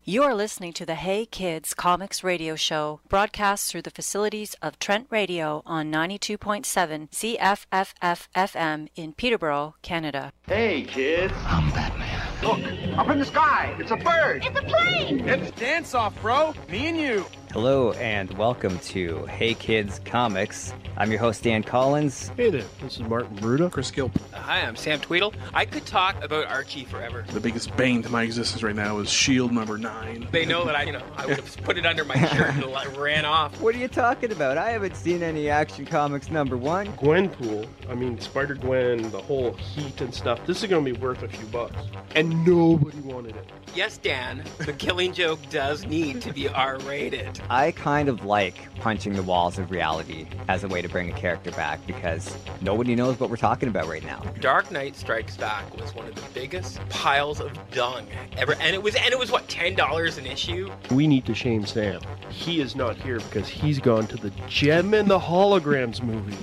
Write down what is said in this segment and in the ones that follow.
You're listening to the Hey Kids Comics Radio Show, broadcast through the facilities of Trent Radio on 92.7 CFFF-FM in Peterborough, Canada. Hey, kids. I'm Batman. Look, up in the sky. It's a bird. It's a plane. It's dance off, bro. Me and you. Hello and welcome to Hey Kids Comics. I'm your host, Dan Collins. Hey there, this is Martin Bruda. Chris Gilpin. Hi, I'm Sam Tweedle. I could talk about Archie forever. The biggest bane to my existence right now is Shield number 9. They know that I would have put it under my shirt and ran off. What are you talking about? I haven't seen any Action Comics number 1. Gwenpool, Spider-Gwen, the whole heat and stuff. This is going to be worth a few bucks. And nobody wanted it. Yes, Dan, the Killing Joke does need to be R-rated. I kind of like punching the walls of reality as a way to bring a character back because nobody knows what we're talking about right now. Dark Knight Strikes Back was one of the biggest piles of dung ever, and it was what, $10 an issue? We need to shame Sam. He is not here because he's gone to the Gem and the Holograms movie.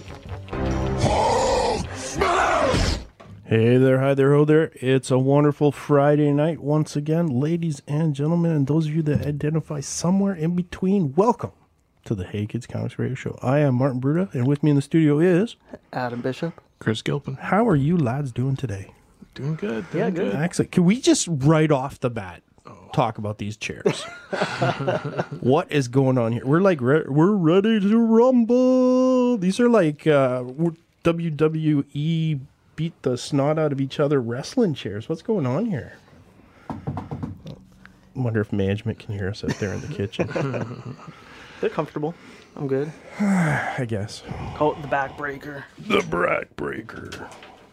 Hey there, hi there, ho there. It's a wonderful Friday night once again, ladies and gentlemen, and those of you that identify somewhere in between, welcome to the Hey Kids Comics Radio Show. I am Martin Bruda, and with me in the studio is Adam Bishop. Chris Gilpin. How are you lads doing today? Doing good. Good. Excellent. Can we just right off the bat talk about these chairs? What is going on here? We're like, we're ready to rumble. These are like WWE beat the snot out of each other wrestling chairs. What's going on here? I wonder if management can hear us out there in the kitchen. They're comfortable. I'm good. I guess. Call it the backbreaker. The backbreaker.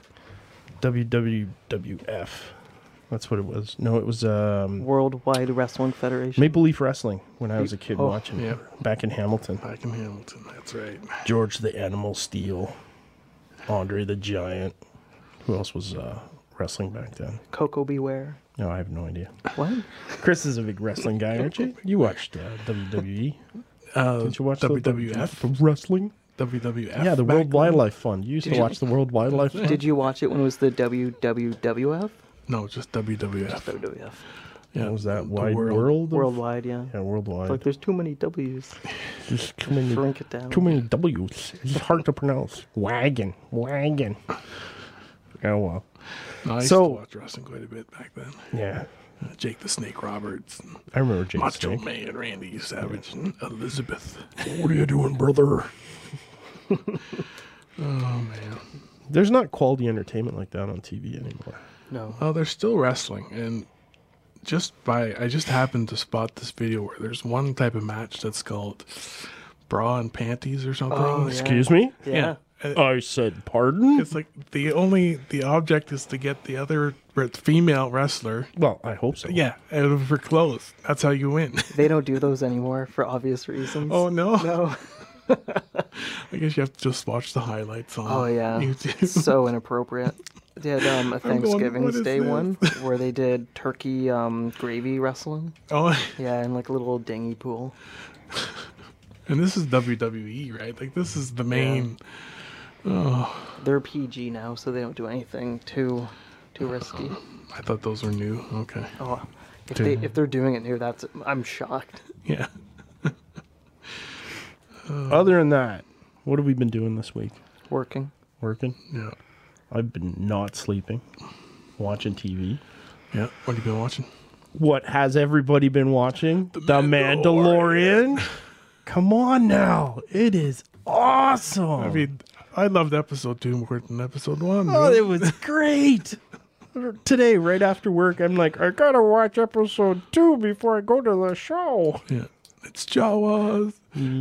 WWF. That's what it was. No, it was Worldwide Wrestling Federation. Maple Leaf Wrestling when I was a kid watching yeah. back in Hamilton. Back in Hamilton, that's right. George the Animal Steel. Andre the Giant. Who else was wrestling back then? Coco Beware. No, I have no idea. What? Chris is a big wrestling guy, aren't you? You watched WWE. Did you watch WWF? The wrestling? WWF? Yeah, the World Wildlife Fund. You used to watch the World Wildlife Fund? Did you watch it when it was the WWF? No, just WWF. Just WWF. Yeah, what was that? the Wide world. World? Worldwide, yeah. Yeah, worldwide. Like there's too many W's. Just too many, Shrink it down. too many W's. It's hard to pronounce. Wagon. Oh, well. No, I used to watch wrestling quite a bit back then. Yeah. Jake the Snake Roberts. And I remember Jake Macho Snake. Man, Randy Savage, and Elizabeth. What are you doing, brother? Oh, man. There's not quality entertainment like that on TV anymore. No. Oh, they're still wrestling, and I just happened to spot this video where there's one type of match that's called bra and panties or something. Oh, yeah. Excuse me? Yeah. I said pardon? It's like the object is to get the other female wrestler. Well, I hope so. Yeah, out of her clothes. That's how you win. They don't do those anymore for obvious reasons. Oh, no? No. I guess you have to just watch the highlights on YouTube. So inappropriate. They had a Thanksgiving Day one where they did turkey gravy wrestling. Oh, yeah, in like a little dinghy pool. And this is WWE, right? Like this is the main. Yeah. Oh, they're PG now, so they don't do anything too risky. I thought those were new. Okay. Oh, if they're doing it new, I'm shocked. Yeah. Other than that, what have we been doing this week? Working. Yeah. I've been not sleeping, watching TV. Yeah. What have you been watching? What has everybody been watching? The Mandalorian. Come on now. It is awesome. I mean, I loved episode 2 more than episode 1. Oh, it was great. Today, right after work, I'm like, I gotta watch episode 2 before I go to the show. Yeah. It's Jawas.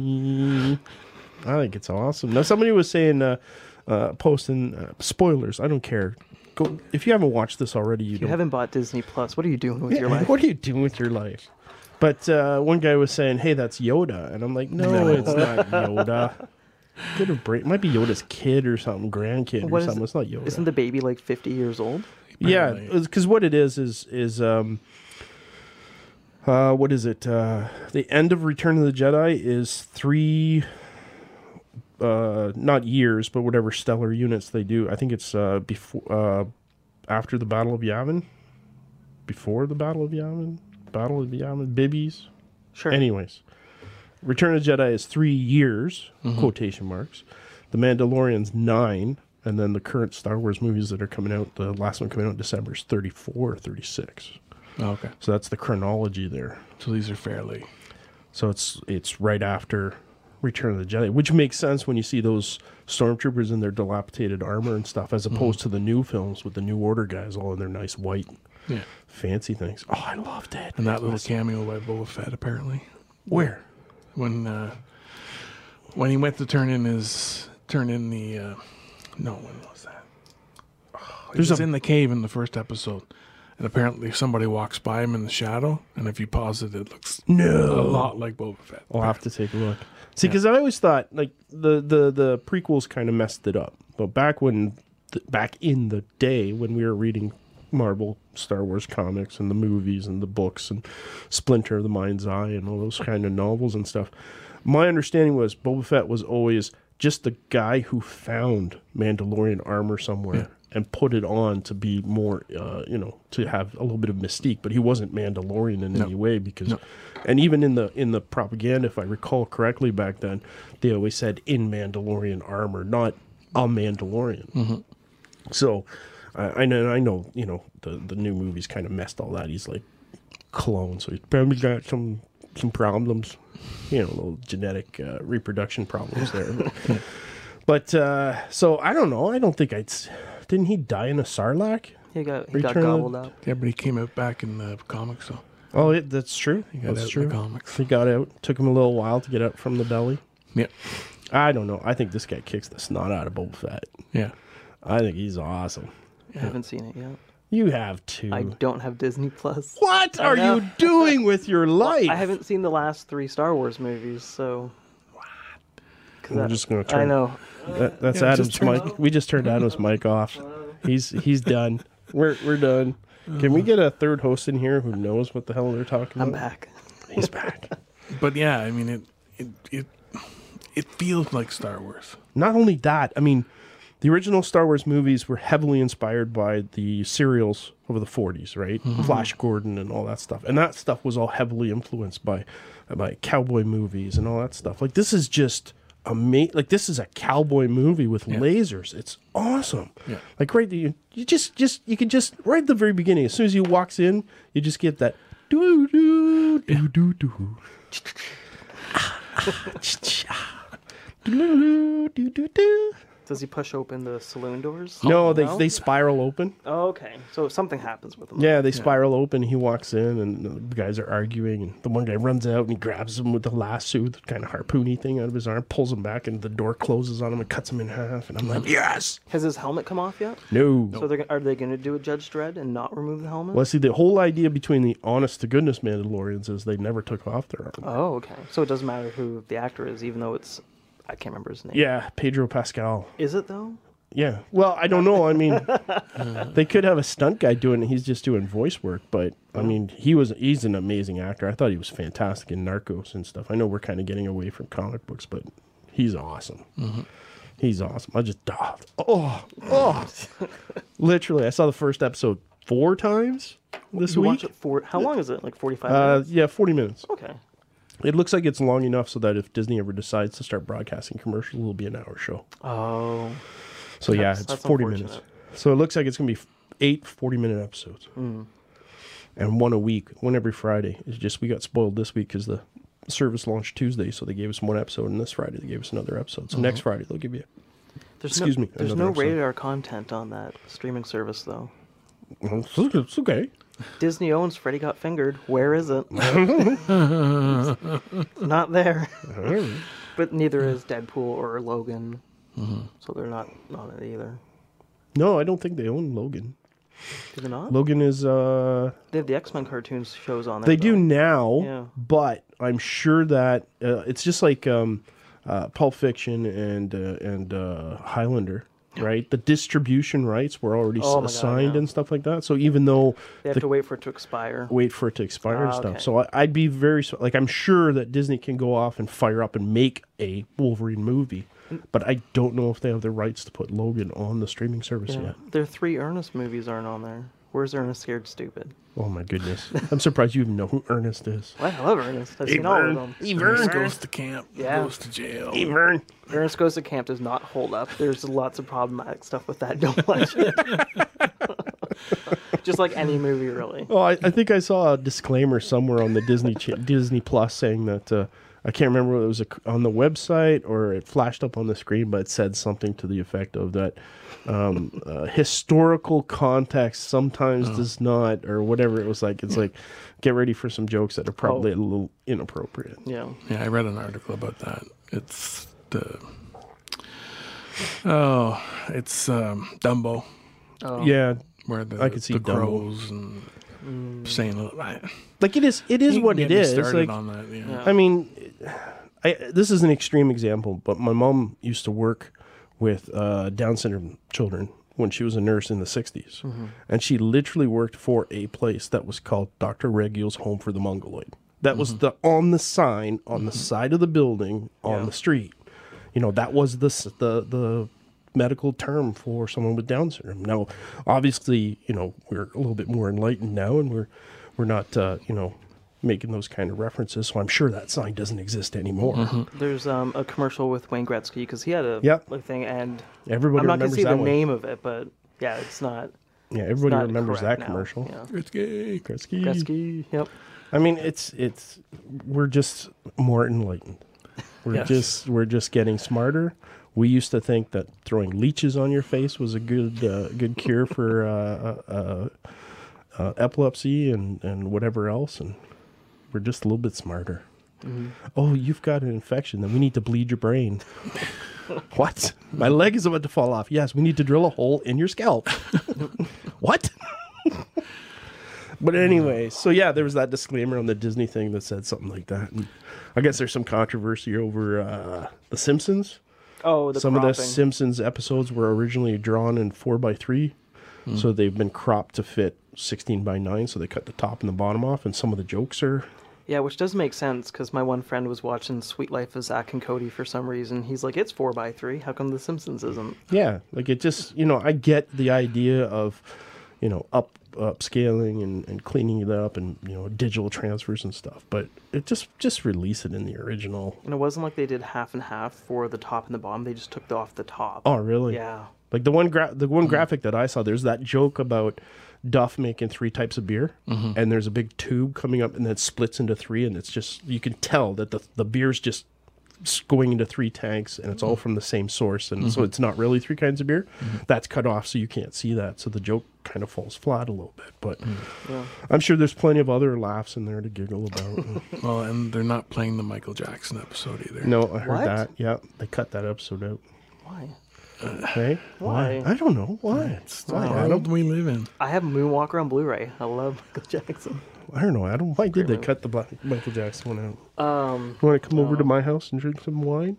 I think it's awesome. Now, somebody was saying, posting spoilers. I don't care. Go if you haven't watched this already. You haven't bought Disney Plus. What are you doing with your life? What are you doing with your life? But one guy was saying, "Hey, that's Yoda," and I'm like, "No, it's not Yoda. Get a break. It might be Yoda's kid or something, grandkid or something. It's not Yoda. Isn't the baby like 50 years old? Yeah, because what it is what is it? The end of Return of the Jedi is 3, not years, but whatever stellar units they do. I think it's before, after the Battle of Yavin, before the Battle of Yavin. Battle of the Yavin Bibbies. Sure. Anyways, Return of the Jedi is 3 years, quotation marks. The Mandalorian's 9, and then the current Star Wars movies that are coming out, the last one coming out in December is 34 or 36. Oh, okay. So that's the chronology there. So these are fairly. So it's right after Return of the Jedi, which makes sense when you see those stormtroopers in their dilapidated armor and stuff, as opposed to the new films with the New Order guys all in their nice white, fancy things. Oh, I loved it. And that little cameo by Boba Fett, apparently. Where? When he went to turn in the no, when was that? Oh, he was in the cave in the first episode, and apparently somebody walks by him in the shadow, and if you pause it, it looks a lot like Boba Fett. I'll have to take a look. See, because I always thought like the prequels kind of messed it up, but back in the day when we were reading Marvel, Star Wars comics, and the movies and the books and Splinter, The Mind's Eye, and all those kind of novels and stuff, my understanding was Boba Fett was always just the guy who found Mandalorian armor somewhere and put it on to be more, to have a little bit of mystique. But he wasn't Mandalorian in any way because, and even in the propaganda, if I recall correctly back then, they always said in Mandalorian armor, not a Mandalorian. Mm-hmm. So I know, the new movies kind of messed all that. He's like clone, so he's probably got some problems, little genetic reproduction problems there. But so I don't know. I don't think didn't he die in a Sarlacc? He got gobbled up. Yeah, but he came out back in the comics, so. Oh, that's true. He got out in the comics. He got out. Took him a little while to get out from the belly. Yeah. I don't know. I think this guy kicks the snot out of Boba Fett. Yeah. I think he's awesome. I haven't seen it yet. You have to. I don't have Disney Plus. What are you doing with your life? I haven't seen the last 3 Star Wars movies, so. What? We're just going to turn. I know. That's Adam's mic. We just turned Adam's mic off. He's done. We're done. Can we get a third host in here who knows what the hell they're talking about? I'm back. He's back. But yeah, I mean it feels like Star Wars. Not only that, I mean, the original Star Wars movies were heavily inspired by the serials over the 40s, right? Mm-hmm. Flash Gordon and all that stuff. And that stuff was all heavily influenced by cowboy movies and all that stuff. Like, this is just amazing. Like, this is a cowboy movie with lasers. It's awesome. Yeah. Like, right, you can just, right at the very beginning, as soon as he walks in, you just get that do-do-do-do-do-do. Does he push open the saloon doors? No, they spiral open. Oh, okay. So something happens with them. Yeah, they spiral open. He walks in, and the guys are arguing, and the one guy runs out, and he grabs him with the lasso, the kind of harpoony thing out of his arm, pulls him back, and the door closes on him and cuts him in half. And I'm like, yes! Has his helmet come off yet? No. So are they going to do a Judge Dredd and not remove the helmet? Well, see, the whole idea between the honest-to-goodness Mandalorians is they never took off their armor. Oh, okay. So it doesn't matter who the actor is, even though it's... I can't remember his name. Yeah, Pedro Pascal. Is it, though? Yeah. Well, I don't know. I mean, they could have a stunt guy doing it. He's just doing voice work. But, I mean, he's an amazing actor. I thought he was fantastic in Narcos and stuff. I know we're kind of getting away from comic books, but he's awesome. Mm-hmm. He's awesome. I just... Literally, I saw the first episode 4 times this week. Watch it how long is it? Like 45 minutes? Yeah, 40 minutes. Okay. It looks like it's long enough so that if Disney ever decides to start broadcasting commercials, it'll be an hour show. Oh. So yeah, it's 40 minutes. So it looks like it's going to be 8 40-minute episodes. Mm. And one a week, one every Friday. It's just we got spoiled this week because the service launched Tuesday, so they gave us one episode, and this Friday they gave us another episode. So next Friday they'll give you There's no rated R content on that streaming service, though. It's okay. Disney owns Freddy Got Fingered. Where is it? Not there. But neither is Deadpool or Logan. Mm-hmm. So they're not on it either. No, I don't think they own Logan. Do they not? Logan is... They have the X-Men cartoons shows on there. They do now, but I'm sure that... it's just like Pulp Fiction and Highlander. Right, the distribution rights were already assigned and stuff like that. So even though they have to wait for it to expire, and stuff. So I'd be very I'm sure that Disney can go off and fire up and make a Wolverine movie, but I don't know if they have the rights to put Logan on the streaming service yet. Their 3 Ernest movies aren't on there. Where's Ernest Scared Stupid? Oh my goodness! I'm surprised you even know who Ernest is. What? I love Ernest. I've seen all of them. Ernest goes to camp. Yeah. Goes to jail. Vern. Ernest Goes to Camp does not hold up. There's lots of problematic stuff with that. Don't watch it. Just like any movie, really. Oh, I think I saw a disclaimer somewhere on the Disney Plus saying that I can't remember whether it was on the website or it flashed up on the screen, but it said something to the effect of that historical context sometimes does not, or whatever it was like. It's like, get ready for some jokes that are probably a little inappropriate. Yeah. Yeah, I read an article about that. It's Dumbo. Oh. Yeah, Where I could see the Dumbo. crows and saying like it is what it is. Started Like, on that, yeah. Yeah. I mean, this is an extreme example, but my mom used to work with Down syndrome children when she was a nurse in the 60s. Mm-hmm. And she literally worked for a place that was called Dr. Reggio's Home for the Mongoloid. That was on the sign on the side of the building on the street. You know, that was the medical term for someone with Down syndrome. Now, obviously, you know, we're a little bit more enlightened now, and we're not, you know, making those kind of references. So I'm sure that sign doesn't exist anymore. There's a commercial with Wayne Gretzky because he had a thing, and Everybody I'm not gonna remembers see that the one. name of it, but yeah, it's not. Yeah, it's everybody not remembers correct that now. commercial. Yeah. Gretzky. Gretzky. Yep. I mean, we're just more enlightened. We're just getting smarter. We used to think that throwing leeches on your face was a good cure for epilepsy and whatever else, and we're just a little bit smarter. Mm-hmm. Oh, you've got an infection, then we need to bleed your brain. What? My leg is about to fall off. Yes, we need to drill a hole in your scalp. What? But anyway, so yeah, there was that disclaimer on the Disney thing that said something like that. And I guess there's some controversy over The Simpsons. Oh, Some of the cropping. Simpsons episodes were originally drawn in 4:3, so they've been cropped to fit 16:9. So they cut the top and the bottom off, and some of the jokes are. Yeah, which does make sense because my one friend was watching Sweet Life of Zach and Cody for some reason. He's like, it's 4:3. How come The Simpsons isn't? Yeah, like it just, you know, I get the idea of, you know, upscaling and cleaning it up and, you know, digital transfers and stuff, but it just release it in the original. And it wasn't like they did half and half for the top and the bottom. They just took off the top. Oh, really? Yeah. Like the one graphic that I saw, there's that joke about Duff making 3 types of beer, and there's a big tube coming up and then it splits into 3, and it's just, you can tell that the beer's just going into 3 tanks, and it's all from the same source, and so it's not really 3 kinds of beer. That's cut off, so you can't see that, so the joke kind of falls flat a little bit, but Yeah. I'm sure there's plenty of other laughs in there to giggle about. Well, and they're not playing the Michael Jackson episode either. No, I heard What? that. Yeah, they cut that episode out. Why? Hey, Why? I don't know why. Why, What Adam? world do we live in? I have Moonwalker on Blu-ray. I love Michael Jackson. I don't know, Adam. Why did they movie. cut the Michael Jackson one out? Um, You want to come over to my house and drink some wine?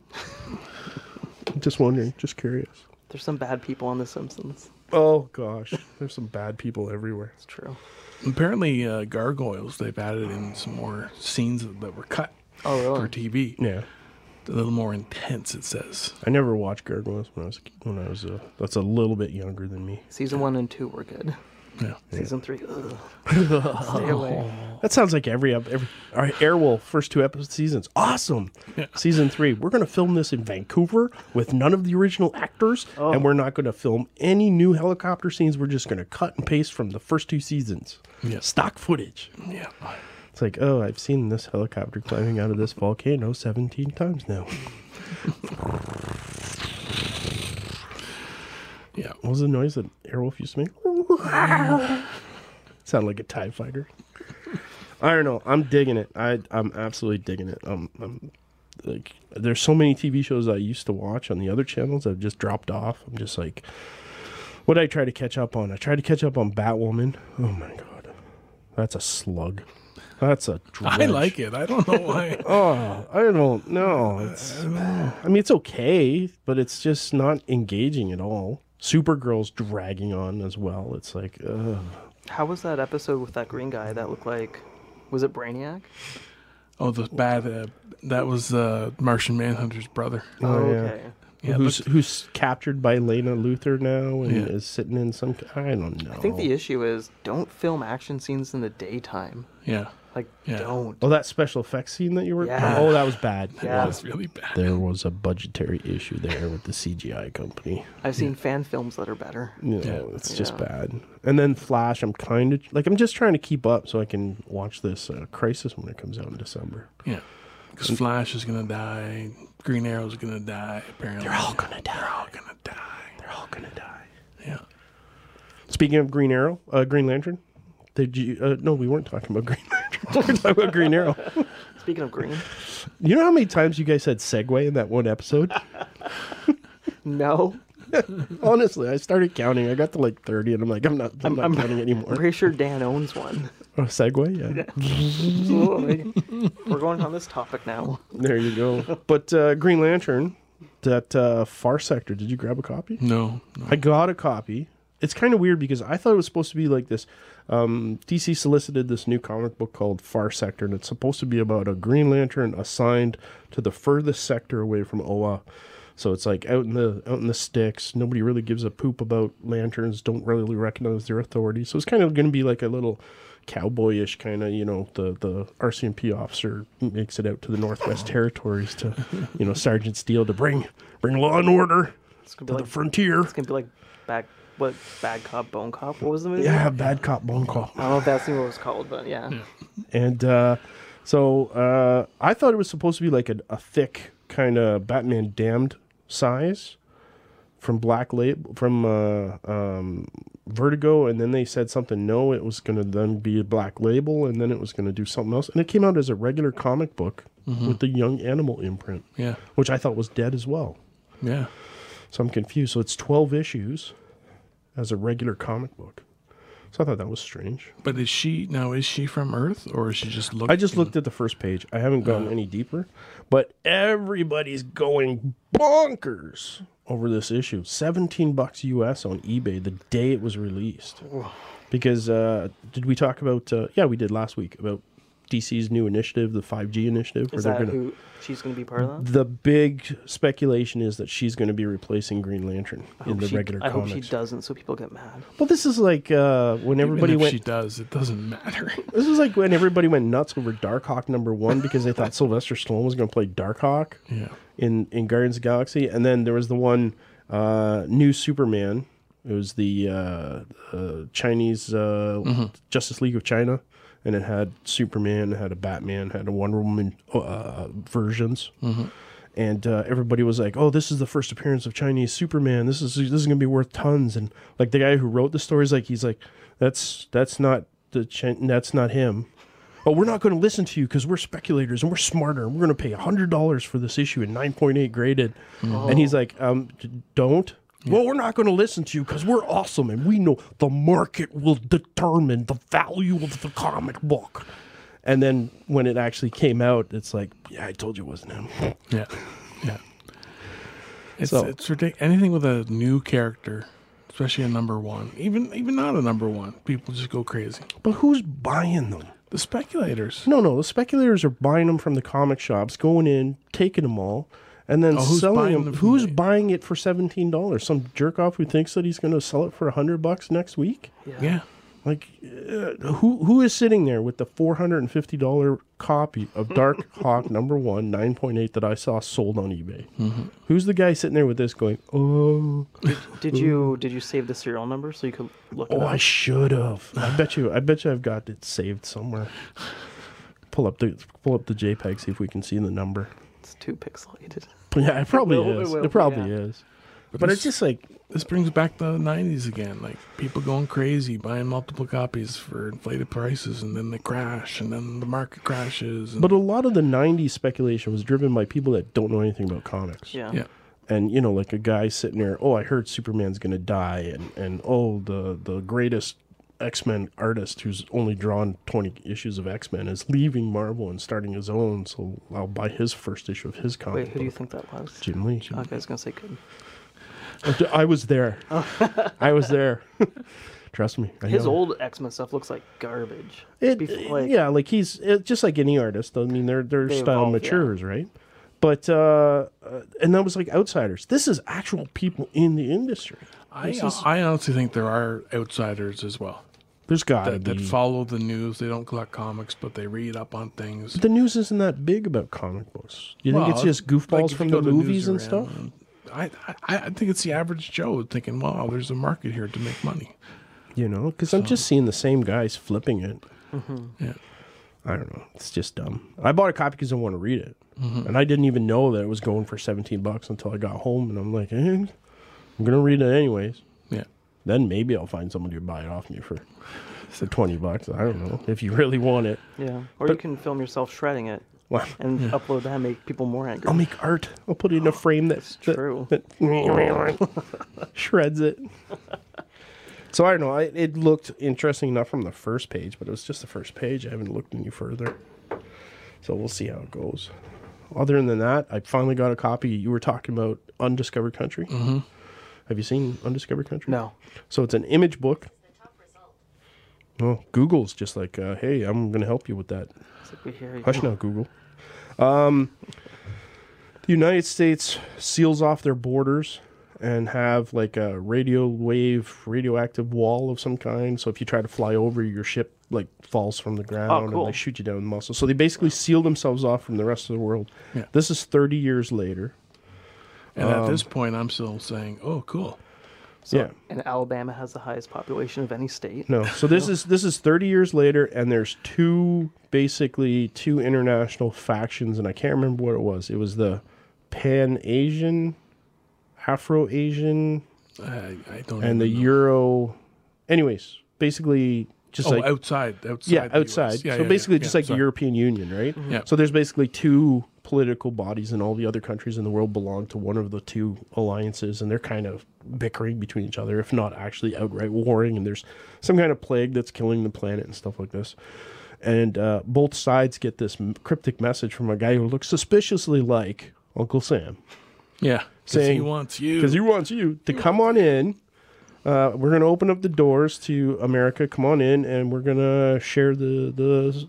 Just wondering, just curious. there's some bad people on The Simpsons. Oh gosh, there's some bad people everywhere. It's true. Apparently, Gargoyles, they've added in some more scenes that were cut Oh, really? for TV. Yeah, A little more intense, it says. I never watched Gargoyles when I was that's a little bit younger than me. Season 1 and 2 were good. Yeah. Season 3, ugh. Stay away. That sounds like every all right, Airwolf first 2 seasons, awesome. Yeah. Season 3, we're going to film this in Vancouver with none of the original actors, and we're not going to film any new helicopter scenes. We're just going to cut and paste from the first 2 seasons. Yeah. Stock footage. Yeah. It's like, oh, I've seen this helicopter climbing out of this volcano 17 times now. Yeah. What was the noise that Airwolf used to make? Sounded like a TIE fighter. I don't know. I'm digging it. I'm absolutely digging it. I'm like, there's so many TV shows I used to watch on the other channels that have just dropped off. I'm just like, what did I try to catch up on? I tried to catch up on Batwoman. Oh my god, that's a slug. That's a dredge. I like it. I don't know why. Oh, I don't know. I mean, it's okay, but it's just not engaging at all. Supergirl's dragging on as well. It's like, ugh. How was that episode with that green guy that looked like... Was it Brainiac? Oh, the bad. That was Martian Manhunter's brother. Oh, yeah. Okay. Yeah, who's captured by Lena Luthor now and is sitting in some. I don't know. I think the issue is don't film action scenes in the daytime. Yeah. Like, Yeah. don't. Oh, that special effects scene that you were. Yeah. Oh, that was bad. Yeah. That was really bad. There was a budgetary issue there with the CGI company. I've seen fan films that are better. It's just bad. And then Flash, I'm just trying to keep up so I can watch this Crisis when it comes out in December. Yeah. Because Flash is going to die. Green Arrow's going to die, apparently. They're all gonna die. They're all going to die. They're all gonna die. Yeah. Speaking of Green Arrow, Green Lantern. Did you? No, we weren't talking about Green Lantern. We were talking about Green Arrow. Speaking of green, You know how many times you guys said segue in that one episode? no. Honestly, I started counting. I got to like 30, and I'm like, I'm not counting anymore. I'm pretty sure Dan owns one. Oh, segue, yeah. We're going on this topic now. There you go. But Green Lantern, that Far Sector. Did you grab a copy? No. I got a copy. It's kind of weird because I thought it was supposed to be like this. DC solicited this new comic book called Far Sector, and it's supposed to be about a Green Lantern assigned to the furthest sector away from Oa. So it's like out in the sticks. Nobody really gives a poop about lanterns. Don't really recognize their authority. So it's kind of going to be like a little cowboyish kind of, the RCMP officer makes it out to the Northwest Territories to, Sergeant Steele to bring law and order to the frontier. It's gonna be like Bad Cop, Bone Cop. What was the movie? Yeah, Bad Cop, Bone Cop. I don't know if that's what it was called, but yeah. And so I thought it was supposed to be like a thick kind of Batman Damned size from Black Label, from Vertigo, and then they said something. No, it was going to then be a Black Label, and then it was going to do something else. And it came out as a regular comic book with the Young Animal imprint, which I thought was dead as well. Yeah. So I'm confused. So it's 12 issues as a regular comic book. So I thought that was strange. But is she from Earth, or is she just looking? I just looked at the first page. I haven't gone any deeper. But everybody's going bonkers over this issue. $17 US on eBay the day it was released. Because did we talk about? Yeah, we did last week about DC's new initiative, the 5G initiative. Is that who she's going to be part of that? The big speculation is that she's going to be replacing Green Lantern in the regular comics. I hope she doesn't, so people get mad. Well, this is like when everybody went. If she does, it doesn't matter. This is like when everybody went nuts over Darkhawk #1 because they thought Sylvester Stallone was going to play Darkhawk in Guardians of the Galaxy, and then there was the one new Superman. It was the Chinese Justice League of China. And it had Superman, it had a Batman, it had a Wonder Woman versions. And everybody was like, oh, this is the first appearance of Chinese Superman. This is going to be worth tons. And like the guy who wrote the story is like, he's like, that's not him. Oh, we're not going to listen to you because we're speculators and we're smarter. And we're going to pay $100 for this issue in 9.8 graded. And he's like, don't. Yeah. Well, we're not going to listen to you because we're awesome and we know the market will determine the value of the comic book. And then when it actually came out, it's like, yeah, I told you it wasn't him. Yeah. It's ridiculous. Anything with a new character, especially a #1, even not a #1, people just go crazy. But who's buying them? The speculators. No, the speculators are buying them from the comic shops, going in, taking them all. And then selling them. Who's buying it for $17? Some jerk off who thinks that he's going to sell it for $100 next week? Yeah. Like, who is sitting there with the $450 copy of Darkhawk #1 9.8 that I saw sold on eBay? Who's the guy sitting there with this going? Oh, did you save the serial number so you could look it up? Oh, I should have. I bet you I've got it saved somewhere. Pull up the JPEG, see if we can see the number. It's too pixelated. Yeah, it probably is. It probably is. But it's just like... This brings back the 90s again. Like, people going crazy, buying multiple copies for inflated prices, and then they crash, and then the market crashes. But a lot of the 90s speculation was driven by people that don't know anything about comics. Yeah. And, like a guy sitting there, oh, I heard Superman's going to die, and oh, the greatest X-Men artist who's only drawn 20 issues of X-Men is leaving Marvel and starting his own, so I'll buy his first issue of his comic. Wait, who do you think that was? Jim Lee. Okay, I was going to say good. I was there. I was there. Trust me. His old X-Men stuff looks like garbage. He's just like any artist. I mean, their style matures, right? But and that was like outsiders. This is actual people in the industry. I honestly think there are outsiders as well There's got to that be. follow the news. They don't collect comics, but they read up on things. The news isn't that big about comic books. You think it's just goofballs if from you the go to movies and Newsarama, stuff? I think it's the average Joe thinking, wow, there's a market here to make money. You know, because I'm just seeing the same guys flipping it. Yeah. I don't know. It's just dumb. I bought a copy because I want to read it. And I didn't even know that it was going for $17 until I got home. And I'm like, I'm going to read it anyways. Yeah. Then maybe I'll find somebody to buy it off me for $20. I don't know. If you really want it. Yeah. Or you can film yourself shredding it Well, and upload that and make people more angry. I'll make art. I'll put it in a frame that true. that shreds it. So I don't know. It looked interesting enough from the first page, but it was just the first page. I haven't looked any further. So we'll see how it goes. Other than that, I finally got a copy. You were talking about Undiscovered Country. Mm-hmm. Have you seen Undiscovered Country? No. So it's an image book. Well, Google's just like, hey, I'm going to help you with that. It's like we hear you. Hush now, Google. The United States seals off their borders and have like a radioactive wall of some kind. So if you try to fly over, your ship like falls from the ground cool. and they shoot you down in the muscle. So they basically seal themselves off from the rest of the world. Yeah. This is 30 years later. And at this point, I'm still saying, oh, cool. So, Yeah. And Alabama has the highest population of any state. No. So this is 30 years later, and there's two international factions, and I can't remember what it was. It was the Pan-Asian, Afro-Asian, I don't and the even know. Euro. Anyways, basically just like outside. yeah, the outside. US. Yeah, so yeah, basically yeah, just yeah, like the sorry. European Union, right? Yeah. So there's basically two political bodies, and all the other countries in the world belong to one of the two alliances, and they're kind of bickering between each other, if not actually outright warring, and there's some kind of plague that's killing the planet and stuff like this. And both sides get this cryptic message from a guy who looks suspiciously like Uncle Sam. Yeah. Because he wants you. Because he wants you to come on in. We're going to open up the doors to America. Come on in, and we're going to share the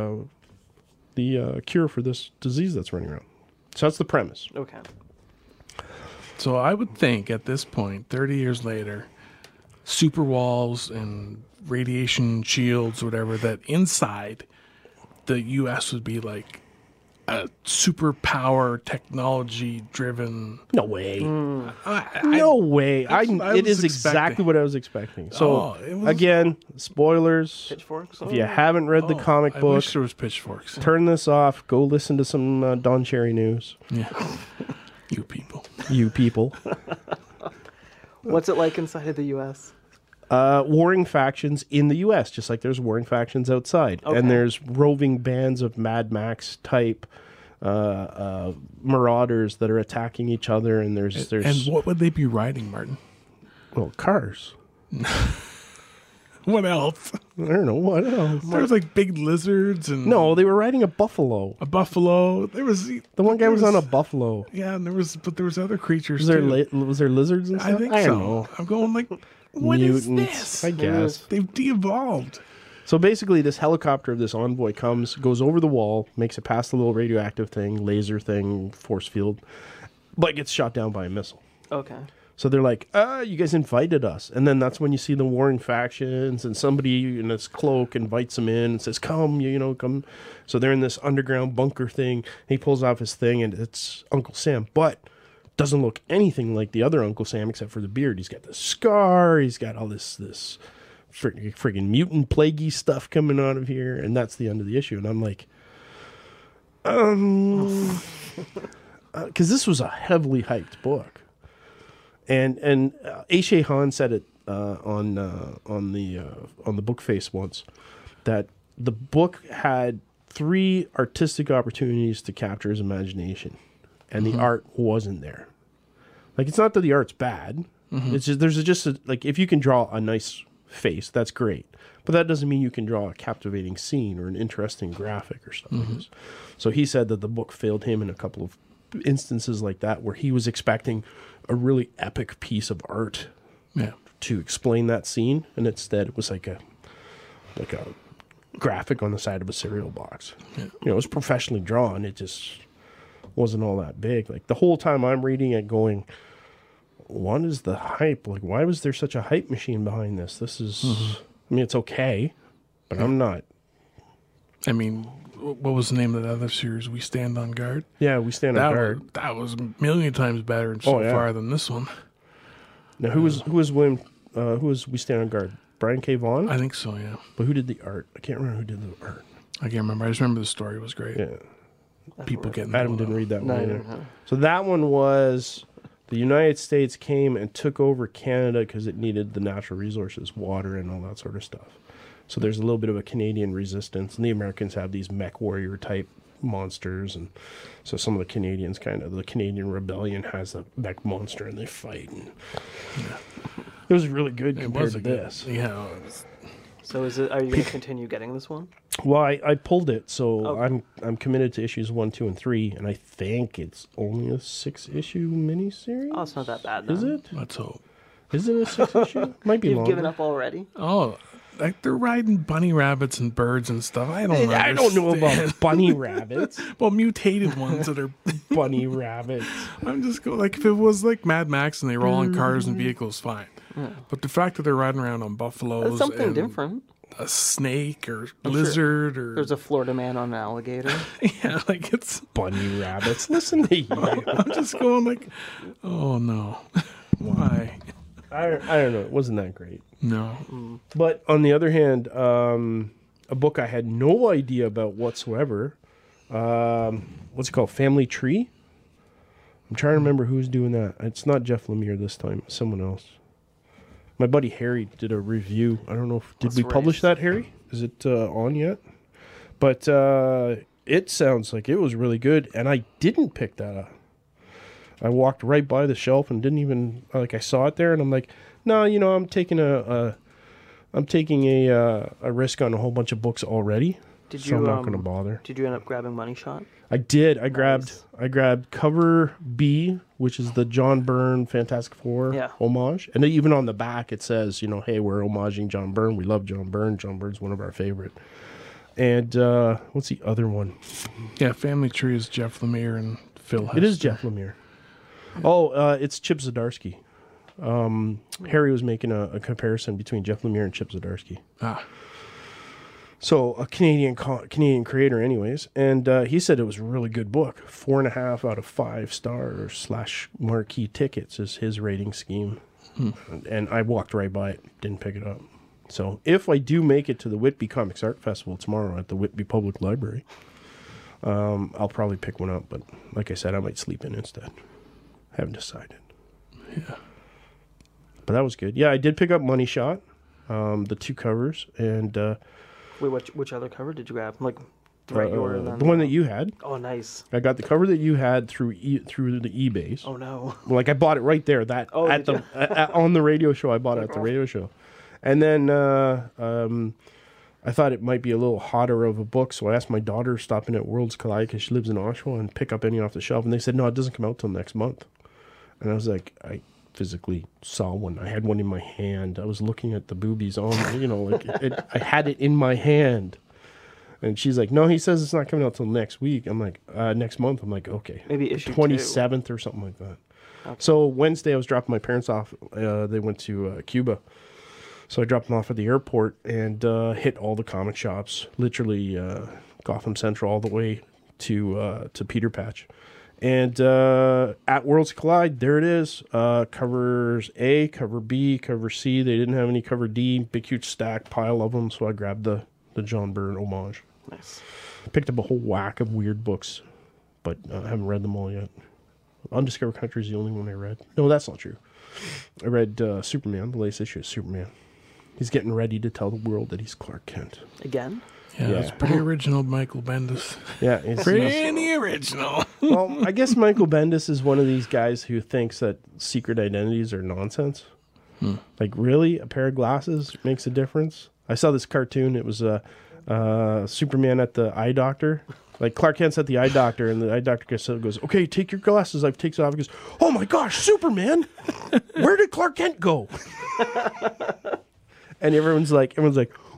cure for this disease that's running around. So that's the premise. Okay. So I would think at this point, 30 years later, super walls and radiation shields, whatever, that inside the U.S. would be like a superpower technology driven. No way. No No way. It was is exactly expecting. what I was expecting. So, Oh, it was- again, spoilers. Pitchforks? If you haven't read the comic I book, wish there was pitchforks. turn this off. Go listen to some Don Cherry news. Yeah. You people. You people. What's it like inside of the U.S.? Warring factions in the U.S., just like there's warring factions outside. Okay. And there's roving bands of Mad Max type marauders that are attacking each other. And there's And what would they be riding, Martin? well, cars. What else? I don't know what else. There was like big lizards and No, they were riding a buffalo. a buffalo. There was The one guy was on a buffalo. Yeah, and there was other creatures Was there too. was there lizards and stuff? I think don't so. know. I'm going like, what is Mutants, this? I guess. They've de-evolved. So basically, this helicopter of this envoy comes, goes over the wall, makes it past the little radioactive thing, laser thing, force field, but gets shot down by a missile. Okay. So they're like, you guys invited us. And then that's when you see the warring factions, and somebody in this cloak invites them in and says, come, come. So they're in this underground bunker thing. He pulls off his thing, and it's Uncle Sam, but doesn't look anything like the other Uncle Sam except for the beard. He's got the scar. He's got all this friggin' mutant plaguey stuff coming out of here. And that's the end of the issue. And I'm like, because this was a heavily hyped book. And Aishe Han said it on the book face once, that the book had 3 artistic opportunities to capture his imagination, and the art wasn't there. Like, it's not that the art's bad. It's just like, if you can draw a nice face, that's great, but that doesn't mean you can draw a captivating scene or an interesting graphic or stuff like this. So he said that the book failed him in a couple of instances like that, where he was expecting a really epic piece of art to explain that scene, and instead it was like a graphic on the side of a cereal box. It was professionally drawn. It just wasn't all that big. Like the whole time I'm reading it going, what is the hype? Like, why was there such a hype machine behind this? This is, I mean, it's okay, but I'm not. I mean, what was the name of that other series? We Stand on Guard? Yeah, We Stand on Guard. That was a million times better so far than this one. Now, who was We Stand on Guard? Brian K. Vaughan? I think so, yeah. But who did the art? I can't remember who did the art. I can't remember. I just remember the story was great. Yeah. People getting Adam didn't read that one either. So that one was the United States came and took over Canada because it needed the natural resources, water and all that sort of stuff. So there's a little bit of a Canadian resistance, and the Americans have these mech warrior type monsters, and so some of the Canadians the Canadian rebellion has a mech monster and they fight. And it was really good compared to this. Yeah. So are you going to continue getting this one? Well, I pulled it, so I'm committed to issues 1, 2, and 3, and I think it's only a 6-issue miniseries. Oh, it's not that bad, then. Is it? Let's hope. Is it a 6-issue? Might be You've longer. given up already? Oh, like they're riding bunny rabbits and birds and stuff. I don't know. I don't know about bunny rabbits. Well, mutated ones that are Bunny rabbits. I'm just going like if it was like Mad Max and they were all in cars and vehicles, fine. But the fact that they're riding around on buffaloes, That's something and different. a snake or lizard or There's a Florida man on an alligator. yeah, like it's Bunny rabbits. Listen to you. I'm just going like, oh no, why? I don't know. It wasn't that great. No. But on the other hand, a book I had no idea about whatsoever. What's it called? Family Tree? I'm trying to remember who's doing that. It's not Jeff Lemire this time. It's someone else. My buddy Harry did a review. I don't know if... Did we publish that, Harry? Is it on yet? But it sounds like it was really good, and I didn't pick that up. I walked right by the shelf and didn't even... Like, I saw it there, and I'm like, no, you know, I'm taking a risk on a whole bunch of books already. I'm not going to bother. Did you end up grabbing Money Shot? I did. I grabbed cover B, which is the John Byrne Fantastic Four homage. And even on the back it says, you know, hey, we're homaging John Byrne. We love John Byrne. John Byrne's one of our favorite. And what's the other one? Yeah, Family Tree is Jeff Lemire and Phil Hester. It is Jeff Lemire. Oh, it's Chip Zdarsky. Harry was making a comparison between Jeff Lemire and Chip Zdarsky. So a Canadian creator, anyways, and he said it was a really good book. 4.5 out of 5 stars / marquee tickets is his rating scheme, and I walked right by it, didn't pick it up. So if I do make it to the Whitby Comics Art Festival tomorrow at the Whitby Public Library, I'll probably pick one up. But like I said, I might sleep in instead. Haven't decided. Yeah, but that was good. Yeah, I did pick up Money Shot, the 2 covers, and. Wait, which other cover did you grab? Like, right order then? The one that you had. Oh, nice. I got the cover that you had through the eBays. Oh no! Like I bought it right there. On the radio show. I bought it at the radio show, and then I thought it might be a little hotter of a book, so I asked my daughter to stop in at Worlds Collide because she lives in Oshawa and pick up any off the shelf, and they said no, it doesn't come out till next month. And I was like, I physically saw one. I had one in my hand. I was looking at the boobies on, you know, like I had it in my hand. And she's like, no, he says it's not coming out till next week. I'm like, next month. I'm like, okay. Maybe issue 27th or something like that. Okay. So Wednesday I was dropping my parents off. They went to Cuba. So I dropped them off at the airport and hit all the comic shops, literally Gotham Central all the way to Peter Patch. And at Worlds Collide, there it is. Covers A, cover B, cover C. They didn't have any cover D. Big, huge stack, pile of them. So I grabbed the John Byrne homage. Nice. Picked up a whole whack of weird books, but I haven't read them all yet. Undiscovered Country is the only one I read. No, that's not true. I read Superman, the latest issue of Superman. He's getting ready to tell the world that he's Clark Kent. Again? Yeah, it's pretty original, Michael Bendis. Yeah, it's pretty original. Well, I guess Michael Bendis is one of these guys who thinks that secret identities are nonsense. Like, really? A pair of glasses makes a difference? I saw this cartoon. It was Superman at the eye doctor. Like, Clark Kent's at the eye doctor, and the eye doctor goes, okay, take your glasses off. Takes it off. He goes, oh my gosh, Superman! Where did Clark Kent go? And everyone's like,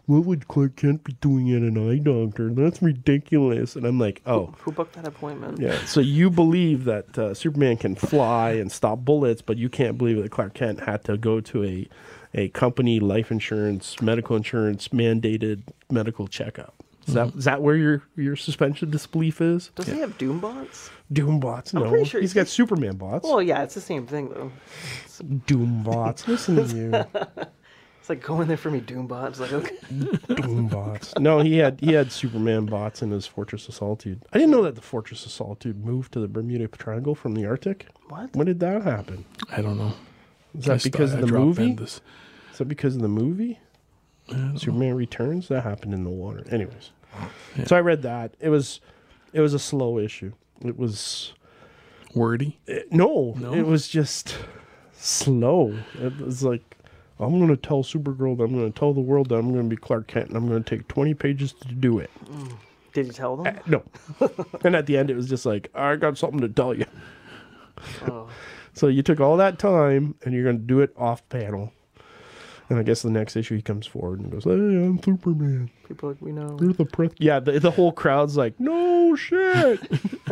what would Clark Kent be doing at an eye doctor? That's ridiculous. And I'm like, oh. Who booked that appointment? Yeah, so you believe that Superman can fly and stop bullets, but you can't believe that Clark Kent had to go to a company life insurance, medical insurance mandated medical checkup. Is that where your suspension of disbelief is? Does he have Doom bots? Doom bots? No, pretty sure he's got Superman bots. Well, yeah, it's the same thing though. Doom bots. Listen to you. It's like, go in there for me, Doom bots. Like, okay. Doom bots. No, he had Superman bots in his Fortress of Solitude. I didn't know that the Fortress of Solitude moved to the Bermuda Triangle from the Arctic. What? When did that happen? I don't know. Is that because of the movie? Is that because of the movie? Superman Returns? That happened in the water. Anyways. Yeah. So I read that. It was a slow issue. It was wordy? No, it was just slow. It was like, I'm going to tell Supergirl that I'm going to tell the world that I'm going to be Clark Kent, and I'm going to take 20 pages to do it. Did you tell them? No. And at the end, it was just like, I got something to tell you. Oh. So you took all that time, and you're going to do it off panel. And I guess the next issue he comes forward and goes, "Hey, I'm Superman." People are like, we know. You're the yeah, the whole crowd's like, "No shit,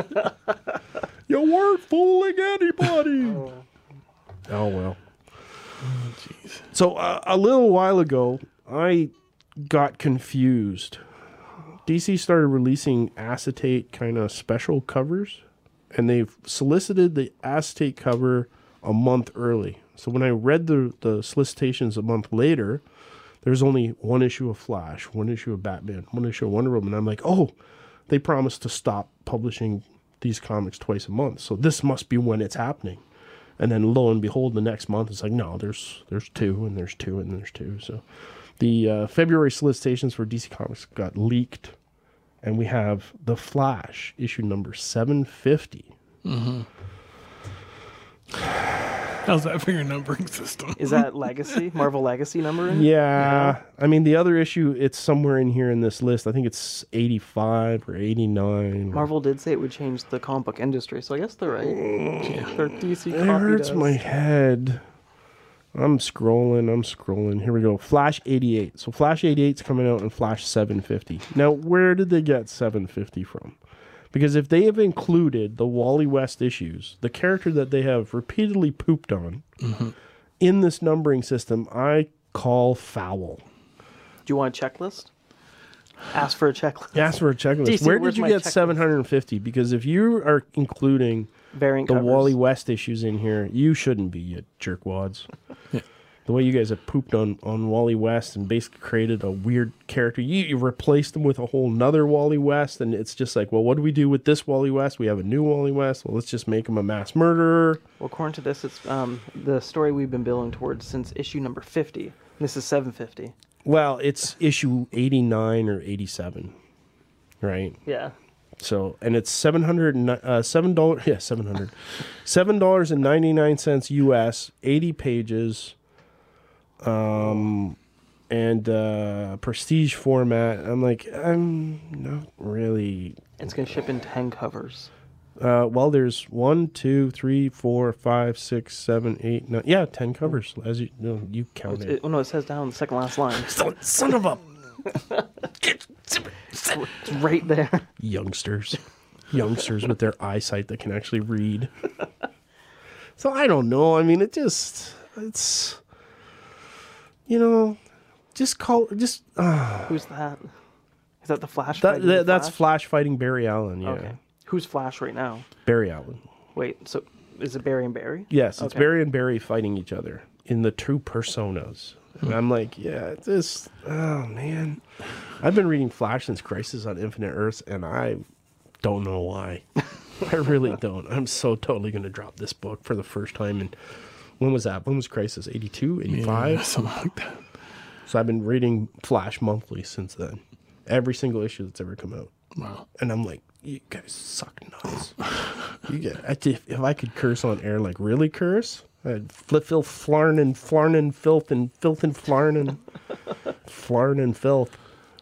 you weren't fooling anybody." Oh well. Oh, jeez. So a little while ago, I got confused. DC started releasing acetate kind of special covers, and they've solicited the acetate cover a month early. So when I read the solicitations a month later, there's only one issue of Flash, one issue of Batman, one issue of Wonder Woman. I'm like, oh, they promised to stop publishing these comics twice a month. So this must be when it's happening. And then lo and behold, the next month, it's like, no, there's two, and there's two, and there's two. So the February solicitations for DC Comics got leaked, and we have The Flash, issue number 750. Mm-hmm. How's that for your numbering system? Is that Legacy? Marvel Legacy numbering? Yeah. I mean, the other issue, it's somewhere in here in this list. I think it's 85 or 89. Marvel did say it would change the comic book industry, so I guess they're right. Their DC It hurts my head. I'm scrolling. Here we go. Flash 88. So Flash 88's coming out in Flash 750. Now, where did they get 750 from? Because if they have included the Wally West issues, the character that they have repeatedly pooped on, in this numbering system, I call foul. Do you want a checklist? Ask for a checklist. Ask for a checklist. DC, Where did you get checklist? 750? Because if you are including Variant the covers. Wally West issues in here, you shouldn't be, you jerkwads. The way you guys have pooped on Wally West and basically created a weird character. You replaced him with a whole nother Wally West, and it's just like, well, what do we do with this Wally West? We have a new Wally West. Well, let's just make him a mass murderer. Well, according to this, it's the story we've been building towards since issue number 50. This is 750. Well, it's issue 89 or 87, right? Yeah. So, and it's $700. Yeah, $700. $7.99 US, 80 pages. And prestige format. I'm like, I'm not really. It's gonna ship in 10 covers. Well, there's 1, 2, 3, 4, 5, 6, 7, 8, 9. Yeah, 10 covers. As you count it. No, it says down the second last line. Son of a. It's right there. Youngsters with their eyesight that can actually read. So I don't know. I mean, it's. Who's that? Is that the Flash? That's Flash fighting Barry Allen, yeah. Okay. Who's Flash right now? Barry Allen. Wait, so is it Barry and Barry? Yes, it's Barry and Barry fighting each other in the two personas. And I'm like, oh man. I've been reading Flash since Crisis on Infinite Earths, and I don't know why. I really don't. I'm so totally going to drop this book for the first time. And when was that? When was Crisis? 82, 85? Yeah, something like that. So I've been reading Flash monthly since then. Every single issue that's ever come out. Wow. And I'm like, you guys suck nuts. If I could curse on air, like really curse, I'd flip, filth, flarn and filth and filth and flarn and flarn and filth.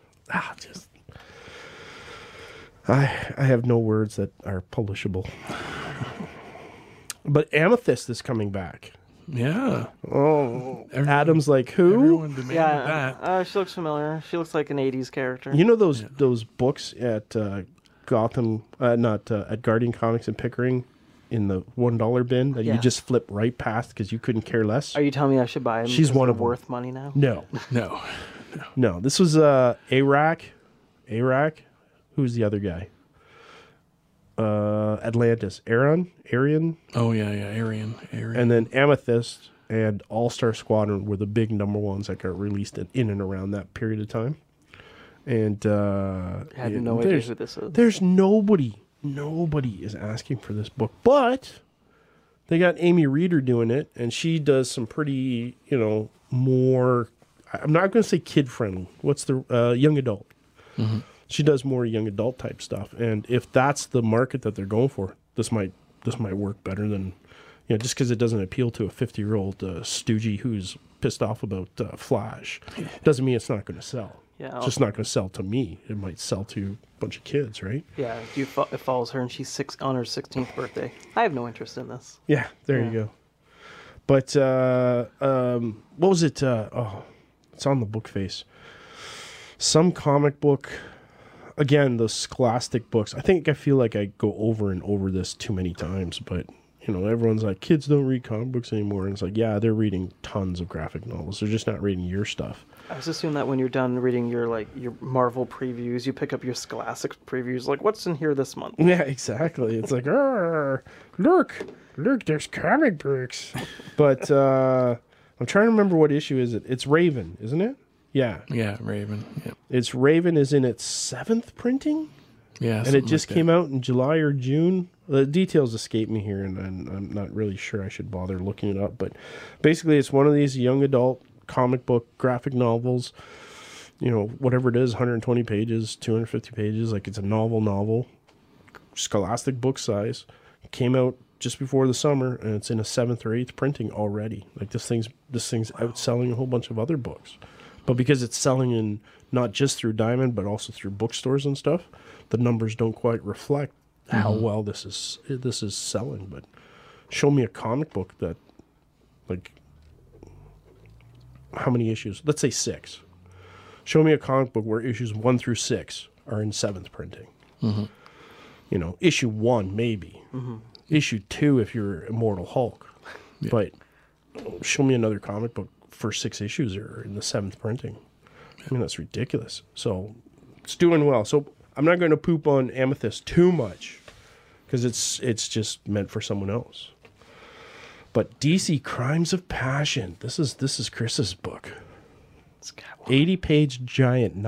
I have no words that are publishable. But Amethyst is coming back. Yeah. Oh, Adam's like, who? Everyone demanded Yeah, that. she looks familiar. She looks like an 80s character. You know those books at Gotham, at Guardian Comics in Pickering, in the $1 bin that you Yeah. just flip right past because you couldn't care less? Are you telling me I should buy them? She's one they're of them. worth money now? No, No. no. This was Arak. Who's the other guy? Atlantis. Arian, Oh, yeah, Arian. and then Amethyst and All-Star Squadron were the big number ones that got released in and around that period of time. And I had no idea who this is. There's nobody is asking for this book, but they got Amy Reeder doing it, and she does some pretty, more. I'm not going to say kid friendly. What's the young adult? Mm-hmm. She does more young adult type stuff, and if that's the market that they're going for, this might work better than, just because it doesn't appeal to a 50-year-old stoogey who's pissed off about Flash, doesn't mean it's not going to sell. Yeah, It's just not going to sell to me. It might sell to a bunch of kids, right? Yeah, it follows her and she's on her 16th birthday. I have no interest in this. Yeah, there you go. But what was it? It's on the book face. Some comic book. Again, the Scholastic books. I feel like I go over and over this too many times, but everyone's like, kids don't read comic books anymore, and it's like, yeah, they're reading tons of graphic novels. They're just not reading your stuff. I just assume that when you're done reading your Marvel previews, you pick up your Scholastic previews. Like, what's in here this month? Yeah, exactly. It's like, look, there's comic books. But I'm trying to remember what issue is it. It's Raven, isn't it? Yeah. Yeah, Raven. Yeah. It's Raven is in its 7th printing, Yeah. and it just came out in July or June. The details escape me here, and I'm not really sure I should bother looking it up. But basically, it's one of these young adult comic book graphic novels, whatever it is, 120 pages, 250 pages, like it's a novel, Scholastic book size. It came out just before the summer, and it's in a 7th or 8th printing already. Like this thing's outselling a whole bunch of other books. But because it's selling in not just through Diamond, but also through bookstores and stuff, the numbers don't quite reflect how well this is selling. But show me a comic book that, like, how many issues? Let's say 6. Show me a comic book where issues 1 through 6 are in 7th printing. Mm-hmm. Issue 1 maybe. Mm-hmm. Issue 2 if you're Immortal Hulk. Yeah. But show me another comic book for 6 issues are in the 7th printing. I mean, that's ridiculous. So it's doing well. So I'm not going to poop on Amethyst too much because it's just meant for someone else. But DC Crimes of Passion. This is Chris's book. 80-page giant,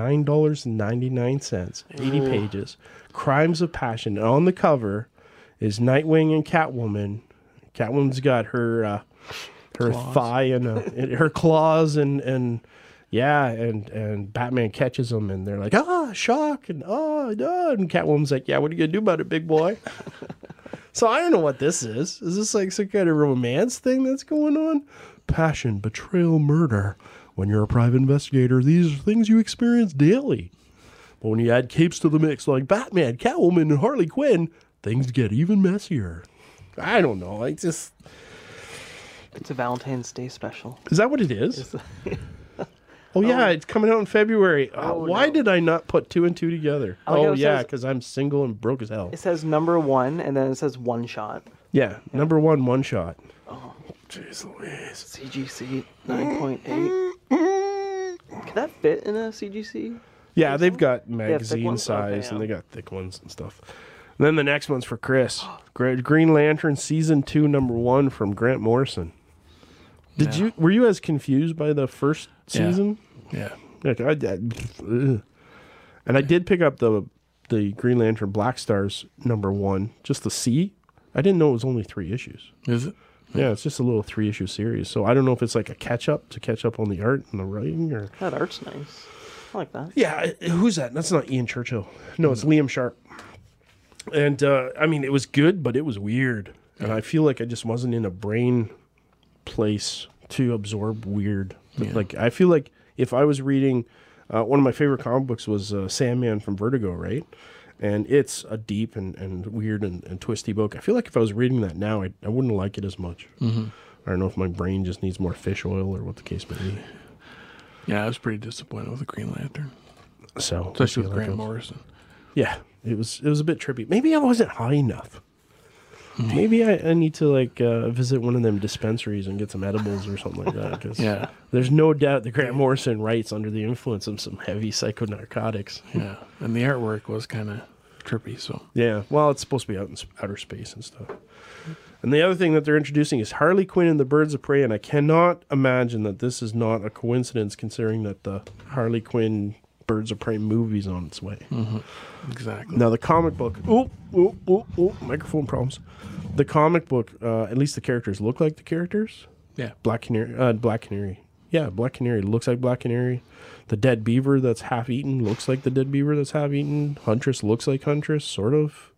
$9.99. 80 pages. Crimes of Passion. And on the cover is Nightwing and Catwoman. Catwoman's got her thigh and her claws and Batman catches them and they're like, shock, and and Catwoman's like, yeah, what are you gonna do about it, big boy? So I don't know what this is. Is this like some kind of romance thing that's going on? Passion, betrayal, murder. When you're a private investigator, these are things you experience daily. But when you add capes to the mix like Batman, Catwoman, and Harley Quinn, things get even messier. I don't know. It's a Valentine's Day special. Is that what it is? Oh, yeah, it's coming out in February. Why did I not put 2 and 2 together? Because I'm single and broke as hell. It says number 1, and then it says one shot. Yeah, number 1 shot. Oh, jeez Louise. CGC 9.8. Can that fit in a CGC? Yeah, they've got magazine size, and they got thick ones and stuff. And then the next one's for Chris. Green Lantern Season 2, number 1 from Grant Morrison. Were you as confused by the first season? Yeah. And I did pick up the Green Lantern Black Stars number 1, just to see. I didn't know it was only 3 issues. Is it? Yeah, it's just a little 3-issue series. So I don't know if it's like a catch up on the art and the writing, or that art's nice. I like that. Yeah, who's that? That's not Ian Churchill. No, it's Liam Sharp. And I mean, it was good, but it was weird. And I feel like I just wasn't in a brain place to absorb weird. Yeah. Like, I feel like if I was reading, one of my favorite comic books was Sandman from Vertigo, right? And it's a deep and weird and twisty book. I feel like if I was reading that now, I wouldn't like it as much. Mm-hmm. I don't know if my brain just needs more fish oil or what the case may be. Yeah, I was pretty disappointed with the Green Lantern, So especially with we'll see how that Grant goes. Morrison. Yeah, it was a bit trippy. Maybe I wasn't high enough. Maybe I need to visit one of them dispensaries and get some edibles or something like that. 'Cause Yeah. there's no doubt that Grant Morrison writes under the influence of some heavy psychonarcotics. Yeah, and the artwork was kind of trippy. So Yeah, well, it's supposed to be out in outer space and stuff. And the other thing that they're introducing is Harley Quinn and the Birds of Prey, and I cannot imagine that this is not a coincidence, considering that the Harley Quinn Birds of Prey movie's on its way. exactly. Now the comic book. Microphone problems. The comic book, at least the characters look like the characters. Yeah. Black Canary. Yeah, Black Canary looks like Black Canary. The dead beaver that's half eaten looks like the dead beaver that's half eaten. Huntress looks like Huntress, sort of.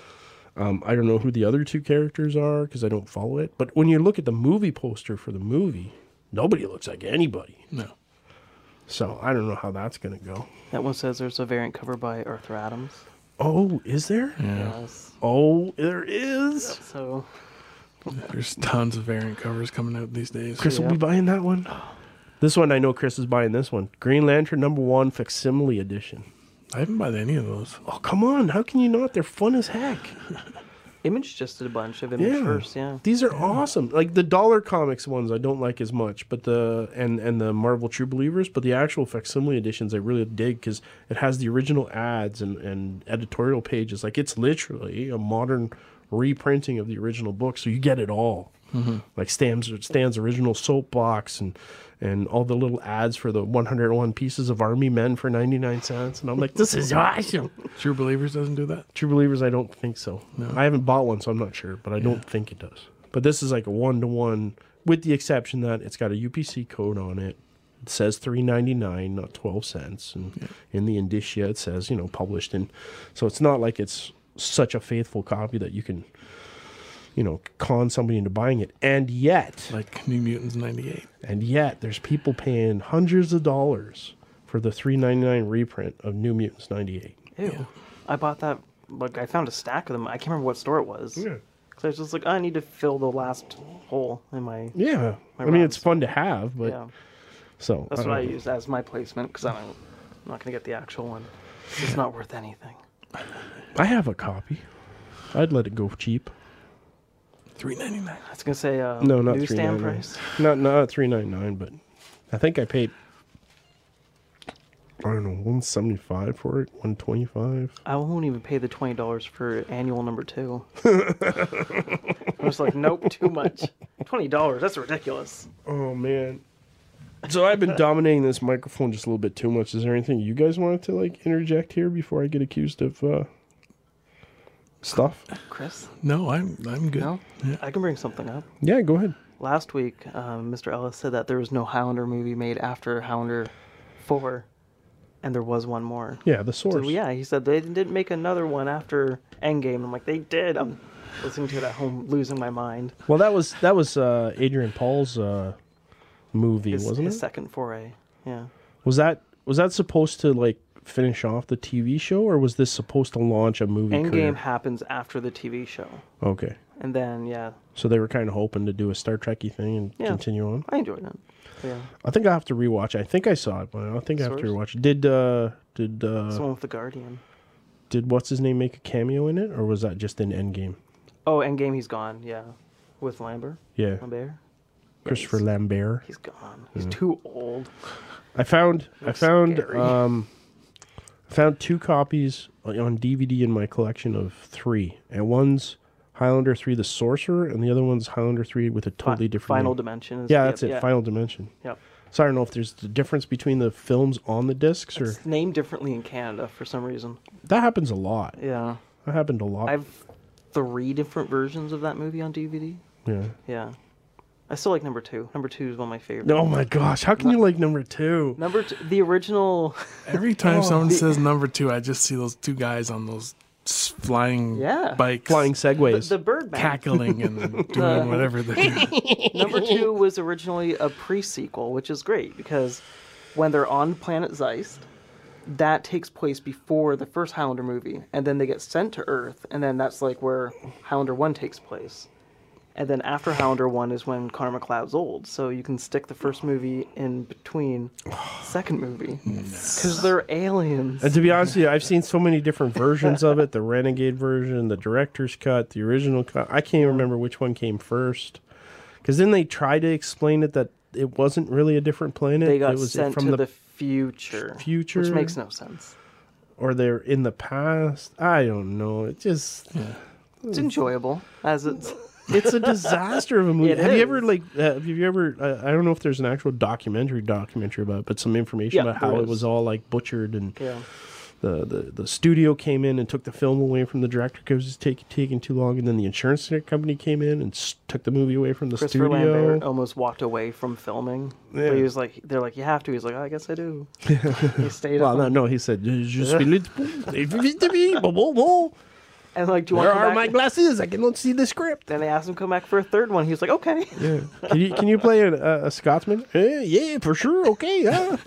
I don't know who the other two characters are because I don't follow it. But when you look at the movie poster for the movie, nobody looks like anybody. No. So I don't know how that's going to go. That one says there's a variant cover by Arthur Adams. Oh, is there? Yeah. Yes. Oh, there is. So There's tons of variant covers coming out these days. Chris will be buying that one. This one, I know Chris is buying this one. Green Lantern #1 Facsimile Edition. I haven't bought any of those. Oh, come on. How can you not? They're fun as heck. Image just did a bunch of Image first, yeah. These are awesome. Like the Dollar Comics ones I don't like as much, but the the Marvel True Believers, but the actual facsimile editions I really dig because it has the original ads and editorial pages. Like it's literally a modern reprinting of the original book, so you get it all. Like Stan's original soapbox and all the little ads for the 101 pieces of Army Men for 99 cents. And I'm like, this is awesome. True Believers doesn't do that? True Believers, I don't think so. No. I haven't bought one, so I'm not sure, but I don't think it does. But this is like a 1-to-1, with the exception that it's got a UPC code on it. It says $3.99, not 12 cents. And in the indicia, it says, published in. So it's not like it's such a faithful copy that you can, con somebody into buying it. And yet, Like New Mutants 98. there's people paying hundreds of dollars for the $3.99 reprint of New Mutants 98. Ew. I bought that, I found a stack of them. I can't remember what store it was. Yeah. Because I was just like, I need to fill the last hole in my... Yeah. My I mean, rounds. it's fun to have, but Yeah. so That's what I don't know. use as my placement, because I'm not going to get the actual one. It's not worth anything. I have a copy. I'd let it go cheap. $3.99. I was going to say, No, not newsstand $3.99. price. Not $3.99, but I think I paid, I don't know, $175 for it, $125. I won't even pay the $20 for annual number 2. I was like, nope, too much. $20, that's ridiculous. Oh man. So I've been dominating this microphone just a little bit too much. Is there anything you guys wanted to interject here before I get accused of stuff? Chris? No, I'm good. No? Yeah. I can bring something up. Yeah, go ahead. Last week, Mr. Ellis said that there was no Highlander movie made after Highlander 4, and there was one more. Yeah, the source. So, yeah, he said they didn't make another one after Endgame. I'm like, they did. I'm listening to it at home, losing my mind. Well, that was Adrian Paul's movie, wasn't his it? second foray. Yeah. Was that supposed to finish off the TV show, or was this supposed to launch a movie Endgame career? happens after the TV show. Okay. And then, yeah, So they were kind of hoping to do a Star Trek-y thing and Yeah. continue on. I enjoyed it. Yeah. I think I have to rewatch it. I think I saw it, but I think I have to Source? rewatch it. Did It's the one with the Guardian. did what's his name make a cameo in it, or was that just in Endgame? Oh, Endgame, he's gone, yeah. With Lambert. Yeah, Lambert. Christopher he's- Lambert. He's gone. He's too old. I found scary. found 2 copies on DVD in my collection of 3, and one's Highlander 3: The Sorcerer, and the other one's Highlander 3 with a totally different Final name. Dimension. Is Yeah, the- that's it. Final Dimension. Yep. So I don't know if there's a difference between the films on the discs, or It's named differently in Canada for some reason. that happens a lot. Yeah. That happened a lot. I have 3 different versions of that movie on DVD. Yeah. Yeah. I still like number 2. Number 2 is one of my favorites. Oh my gosh, how can you like number 2? Number 2, the original. Every time someone says number 2, I just see those 2 guys on those flying Yeah. bikes, Flying segways. The Birdman. cackling and doing whatever they're doing. Number 2 was originally a pre-sequel, which is great because when they're on planet Zeist, that takes place before the first Highlander movie, and then they get sent to Earth, and then that's like where Highlander 1 takes place. And then after Highlander 1 is when Connor McLeod's old. So you can stick the first movie in between second movie. Because they're aliens. And to be honest with you, I've seen so many different versions of it. The Renegade version, the director's cut, the original cut. I can't even remember which one came first. Because then they tried to explain it that it wasn't really a different planet. They got it was sent from to the future. Future. Which makes no sense. Or they're in the past. I don't know. It just... It's enjoyable, as it's... It's a disaster of a movie. It Have you is. ever I don't know if there's an actual documentary about it, but some information about how there it is. was all like butchered and Yeah. the studio came in and took the film away from the director because it was taking too long, and then the insurance company came in and took the movie away from the Christopher studio. Lambert almost walked away from filming. Yeah. But he was like, they're like, you have to. He's like, oh, I guess I do. He stayed Well, up. no, he said, "Je suis le- And like, do you Where want to are come my back? glasses? I cannot see the script." Then they asked him to come back for a third one. He was like, okay. Yeah. Can you play a Scotsman? Yeah, for sure. Okay.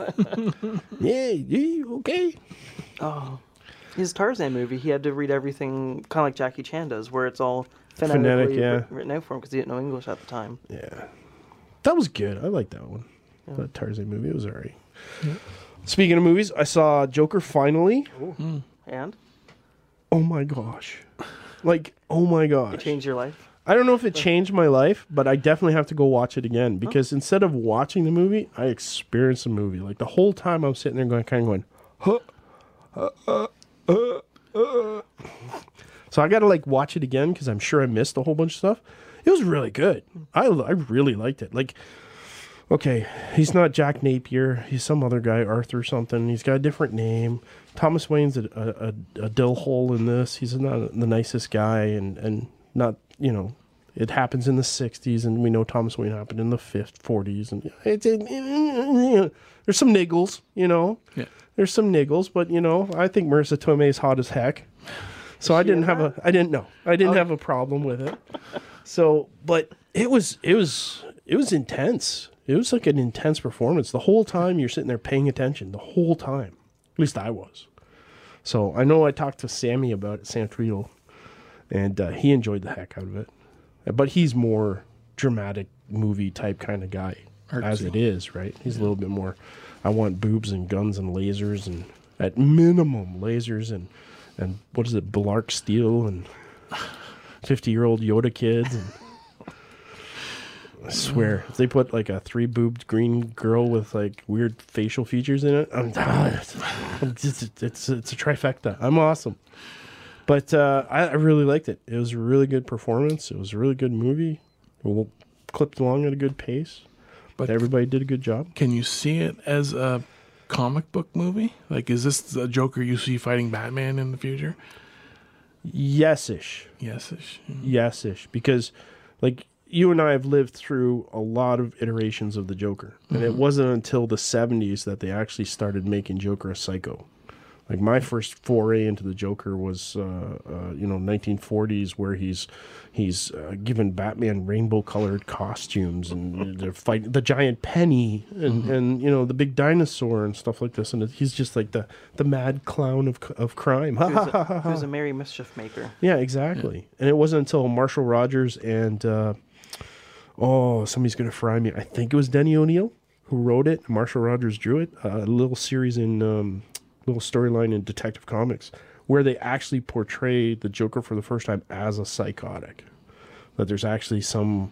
Yeah, okay. Oh, his Tarzan movie, he had to read everything kind of like Jackie Chan does, where it's all Phonetic, phonetically yeah. written out for him because he didn't know English at the time. Yeah. That was good. I like that one. That Tarzan movie, it was alright. Speaking of movies, I saw Joker finally. And Oh my gosh. Like, oh my gosh. it changed your life. I don't know if it changed my life, but I definitely have to go watch it again because instead of watching the movie, I experienced the movie. Like the whole time I'm sitting there going, So I got to like watch it again because I'm sure I missed a whole bunch of stuff. It was really good. I really liked it. Like, okay, he's not Jack Napier. He's some other guy, Arthur something. He's got a different name. Thomas Wayne's a dill hole in this. He's not the nicest guy and not, it happens in the 60s and we know Thomas Wayne happened in the 40s. And there's some niggles, Yeah. There's some niggles, but, I think Marissa Tomei's hot as heck. So I didn't have a problem with it. So, but it was intense. It was like an intense performance. The whole time you're sitting there paying attention. The whole time. At least I was. So I know I talked to Sammy about it, Sam Tweedle, and he enjoyed the heck out of it. But he's more dramatic movie type kind of guy, as it is, right? He's a little bit more, I want boobs and guns and lasers and at minimum lasers and what is it, Blark Steel and 50-year-old Yoda kids and I swear, if they put like a 3-boobed green girl with like weird facial features in it, it's a trifecta. I'm awesome. But I really liked it. It was a really good performance. It was a really good movie. It clipped along at a good pace. But everybody did a good job. Can you see it as a comic book movie? Like, is this a Joker you see fighting Batman in the future? Yes-ish. Yes-ish. Yes-ish. Because, like, you and I have lived through a lot of iterations of the Joker. And it wasn't until the 70s that they actually started making Joker a psycho. Like, my first foray into the Joker was, 1940s, where he's given Batman rainbow-colored costumes, and they're fighting the giant penny, and the big dinosaur and stuff like this. And he's just like the mad clown of crime. Who's a merry mischief maker. Yeah, exactly. Yeah. And it wasn't until Marshall Rogers and, somebody's going to fry me. I think it was Denny O'Neil who wrote it. Marshall Rogers drew it. A little series in... little storyline in Detective Comics where they actually portray the Joker for the first time as a psychotic. That there's actually some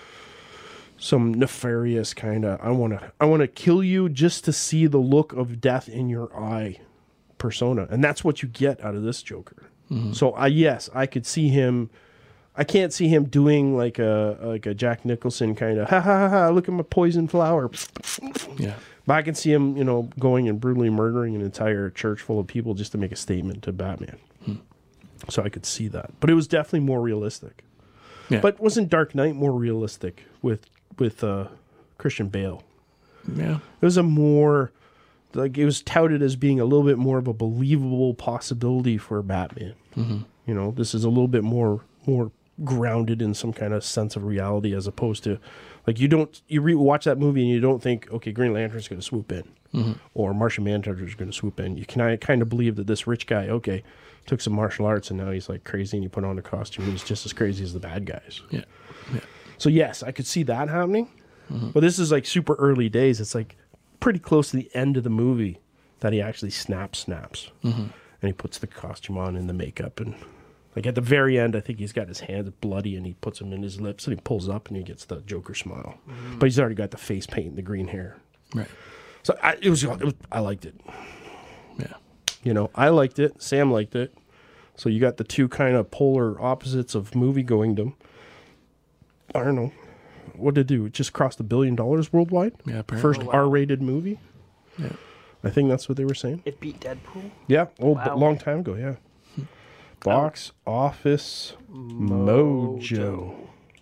nefarious kind of I want to kill you just to see the look of death in your eye persona, and that's what you get out of this Joker. So I could see him. I can't see him doing like a Jack Nicholson kind of ha look at my poison flower. Yeah. But I can see him, going and brutally murdering an entire church full of people just to make a statement to Batman. So I could see that. But it was definitely more realistic. Yeah. But wasn't Dark Knight more realistic with Christian Bale? Yeah. It was a more, like, it was touted as being a little bit more of a believable possibility for Batman. This is a little bit more grounded in some kind of sense of reality, as opposed to like you watch that movie and you don't think, okay, Green Lantern's going to swoop in, or Martian Manhunter's going to swoop in. You can kind of believe that this rich guy, okay, took some martial arts and now he's like crazy, and you put on a costume and he's just as crazy as the bad guys. Yeah. So yes, I could see that happening, but this is like super early days. It's like pretty close to the end of the movie that he actually snaps, and he puts the costume on and the makeup, and like at the very end, I think he's got his hands bloody and he puts them in his lips and he pulls up and he gets the Joker smile, but he's already got the face paint and the green hair. Right. So I liked it. Yeah. You know, I liked it. Sam liked it. So you got the two kind of polar opposites of movie goingdom. I don't know. What did it do? It just crossed $1 billion worldwide? Yeah, apparently. First R-rated movie? Yeah. I think that's what they were saying. It beat Deadpool. Yeah. Oh, Wow. long time ago, yeah. Box Office Mojo.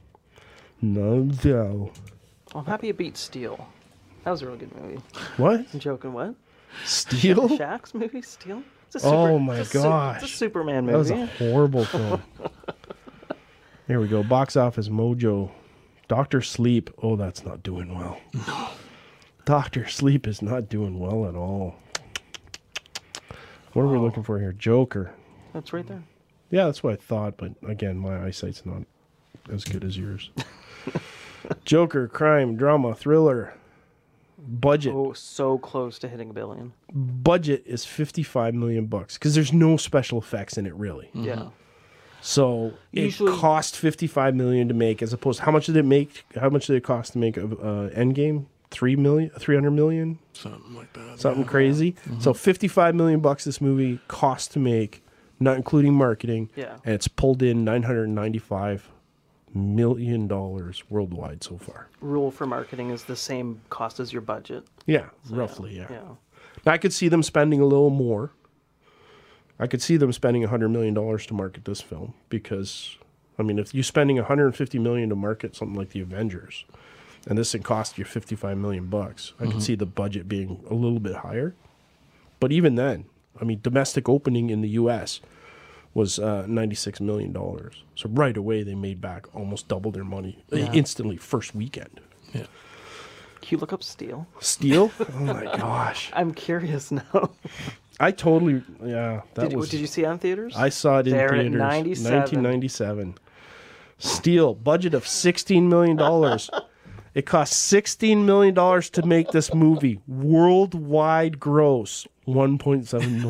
No. I'm happy it beat Steel. That was a really good movie. What? I'm joking. What? Steel? Shaq's movie, Steel? It's a Oh my it's gosh. a Superman That was movie. a horrible film. There we go. Box Office Mojo. Dr. Sleep. Oh, that's not doing well. No. Dr. Sleep is not doing well at all. What are we looking for here? Joker. That's right there. Yeah, that's what I thought, but again, my eyesight's not as good as yours. Joker, crime, drama, thriller. Budget. Oh, so close to hitting $1 billion. Budget is $55 million because there's no special effects in it, really. Yeah. So Usually- it cost $55 million to make, as opposed. How much did it make? How much did it cost to make Endgame? $300 million, Something like that. something crazy. So $55 million this movie cost to make, not including marketing. Yeah. And it's pulled in $995 million worldwide so far. Rule for marketing is the same cost as your budget. Yeah, roughly. Yeah. Yeah. Now, I could see them spending a little more. I could see them spending $100 million to market this film because, I mean, if you're spending $150 million to market something like the Avengers, and this would cost you $55 million, I could see the budget being a little bit higher. But even then, I mean, domestic opening in the U.S. was $96 million. So right away, they made back almost double their money instantly, first weekend. Yeah. Can you look up Steel? Steel? Oh my gosh. I'm curious now. I totally, yeah. That was. Did you see it on theaters? I saw it in There at theaters. 97. 1997. Steel, budget of $16 million. It cost $16 million to make this movie. Worldwide gross, $1.7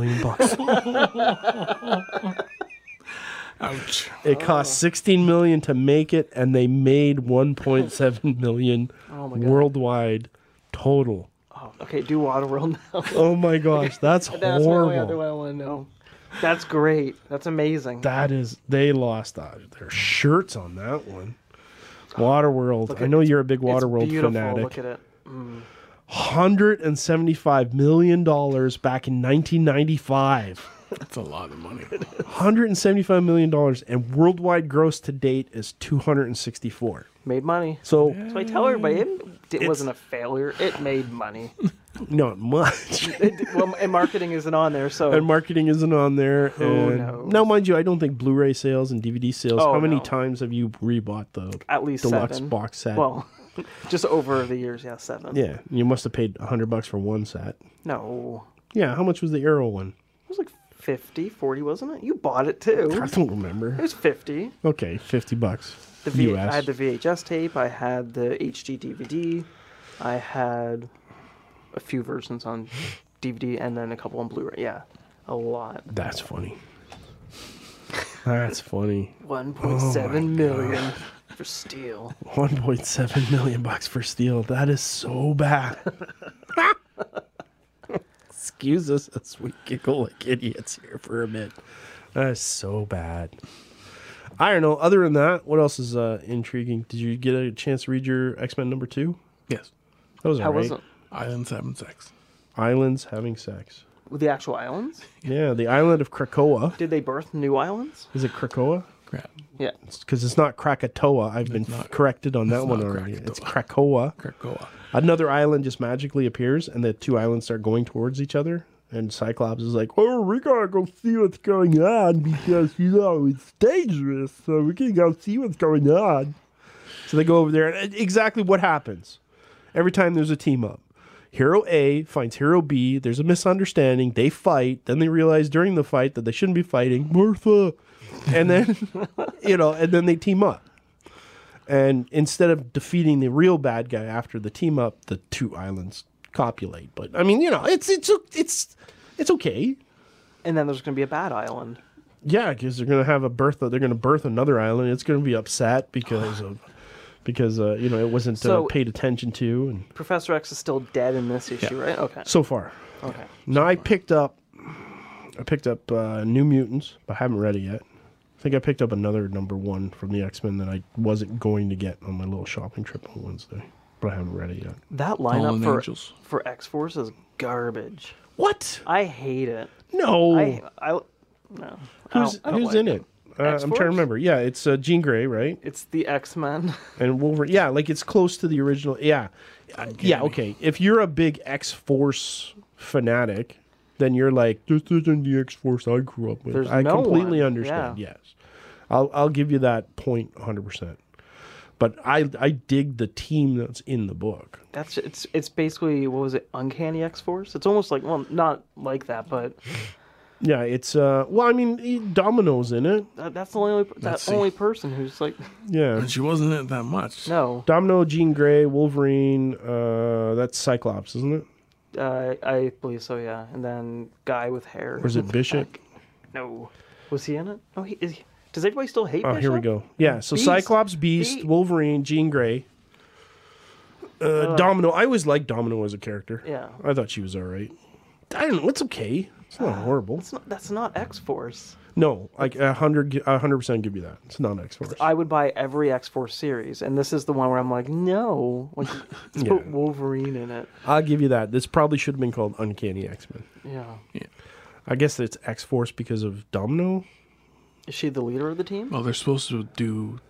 million. Ouch. It cost $16 million to make it, and they made $1.7 million Oh my God. worldwide total. Oh, okay, do Waterworld now. Oh my gosh, that's That's my only horrible. other one I want to know. That's great. That's amazing. That is, they lost their shirts on that one. Waterworld. Look I at- know you're a big It's Waterworld beautiful. fanatic. Look at it. $175 million back in 1995. That's a lot of money. $175 million, and worldwide gross to date is 264. Made money. So So I tell everybody it wasn't a failure. It made money. not much. Well, and marketing isn't on there, so And marketing isn't on there. Who And knows? now, mind you, I don't think Blu-ray sales and DVD sales. Oh, how many no. times have you rebought the at least deluxe 7. box set? Well, just over the years, yeah, 7. yeah, you must have paid $100 for one set. No, Yeah, how much was the Arrow one? it was like 50, 40, wasn't it? You bought it too. I don't remember. It was 50. Okay, $50. I US. had the VHS tape. I had the HD DVD. I had a few versions on DVD and then a couple on Blu-ray. Yeah, a lot. That's funny. That's funny. 1.7 million for Steel. 1.7 million bucks for Steel. That is so bad. Excuse us as we giggle like idiots here for a minute. That is so bad. I don't know. Other than that, what else is intriguing? Did you get a chance to read your X-Men number 2? Yes. That was How all right. was it? Islands having sex. Islands having sex. With the actual islands? Yeah, the island of Krakoa. Did they birth new islands? Is it Krakoa? Crap. Yeah. Because it's not Krakatoa. I've been not- corrected on that it's one not already. Krakatoa. It's Krakoa. Krakoa. Another island just magically appears, and the two islands start going towards each other, And Cyclops is like, oh, we gotta go see what's going on because, it's dangerous. So we can go see what's going on. So they go over there, and exactly what happens every time there's a team up. Hero A finds Hero B. There's a misunderstanding. They fight. Then they realize during the fight that they shouldn't be fighting. Martha. And then, and then they team up. And instead of defeating the real bad guy after the team up, the two islands copulate. But I mean, it's okay. And then there's going to be a bad island. Yeah, because they're going to have a birth. They're going to birth another island. It's going to be upset because it wasn't paid attention to. And Professor X is still dead in this issue, right? Okay. So far. Okay. Now I picked up New Mutants, but I haven't read it yet. I think I picked up another #1 from the X-Men that I wasn't going to get on my little shopping trip on Wednesday, but I haven't read it yet. That lineup for X-Force is garbage. What? I hate it. No. No. Who's in it? I'm trying to remember. Yeah, it's Jean Grey, right? It's the X-Men. And Wolverine. Yeah, like it's close to the original. Yeah. Yeah, okay. If you're a big X-Force fanatic, then you're like, this isn't the X-Force I grew up with. I completely understand, yes. I'll give you that point 100%. But I dig the team that's in the book. It's basically, what was it, Uncanny X-Force? It's almost like, well, not like that, but... Yeah, it's, Domino's in it. That's the only person who's like... Yeah. And she wasn't in it that much. No. Domino, Jean Grey, Wolverine, that's Cyclops, isn't it? I believe so, yeah. And then guy with hair. Or is it Bishop? No. Was he in it? Oh, does everybody still hate Bishop? Oh, here we go. Yeah, so Beast. Cyclops, Beast, Wolverine, Jean Grey, Domino. I always liked Domino as a character. Yeah. I thought she was all right. I don't know. It's okay. It's not horrible. That's not X-Force. No, like 100% give you that. It's not X-Force. I would buy every X-Force series, and this is the one where I'm like, no. Like, put Wolverine in it. I'll give you that. This probably should have been called Uncanny X-Men. Yeah. I guess it's X-Force because of Domino. Is she the leader of the team? Well, they're supposed to do...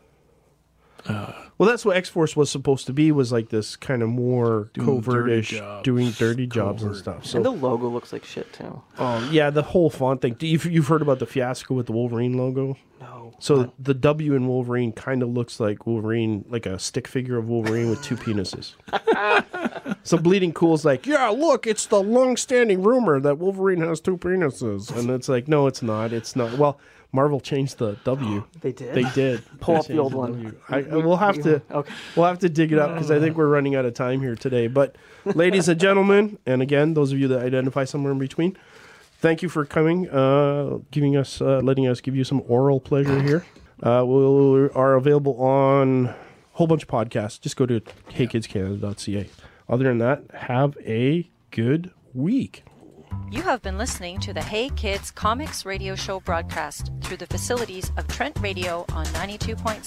well, that's what X-Force was supposed to be, was like this kind of more covert-ish, doing dirty jobs and stuff. So, and the logo looks like shit, too. Yeah, the whole font thing. You've heard about the fiasco with the Wolverine logo? No. So the W in Wolverine kind of looks like Wolverine, like a stick figure of Wolverine with two penises. So Bleeding Cool's like, yeah, look, it's the long-standing rumor that Wolverine has two penises. And it's like, no, it's not. It's not. Well... Marvel changed the W. They did? They did. Pull up the old one. We'll have to dig it up because I think we're running out of time here today. But ladies and gentlemen, and again, those of you that identify somewhere in between, thank you for coming, letting us give you some oral pleasure here. We are available on a whole bunch of podcasts. Just go to heykidscanada.ca. Other than that, have a good week. You have been listening to the Hey Kids Comics Radio Show broadcast through the facilities of Trent Radio on 92.7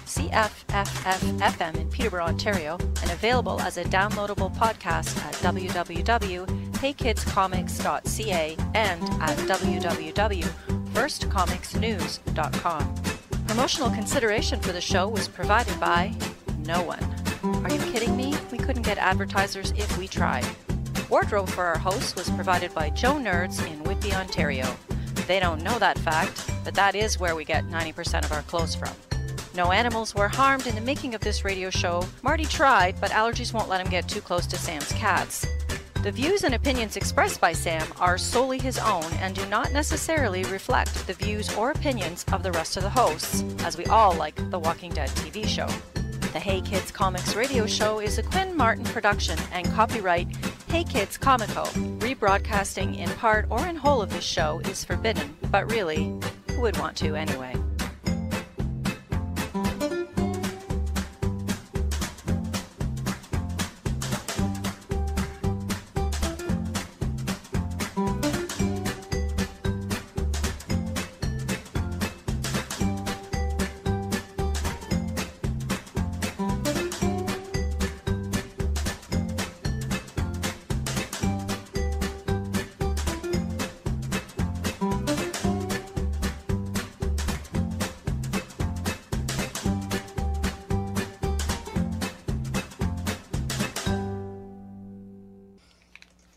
CFFF-FM in Peterborough, Ontario, and available as a downloadable podcast at www.heykidscomics.ca and at www.firstcomicsnews.com. Promotional consideration for the show was provided by no one. Are you kidding me? We couldn't get advertisers if we tried. Wardrobe for our hosts was provided by Joe Nerds in Whitby, Ontario. They don't know that fact, but that is where we get 90% of our clothes from. No animals were harmed in the making of this radio show. Marty tried, but allergies won't let him get too close to Sam's cats. The views and opinions expressed by Sam are solely his own and do not necessarily reflect the views or opinions of the rest of the hosts, as we all like the Walking Dead TV show. The Hey Kids Comics Radio Show is a Quinn Martin production and copyright Hey Kids Comico. Rebroadcasting in part or in whole of this show is forbidden, but really, who would want to anyway?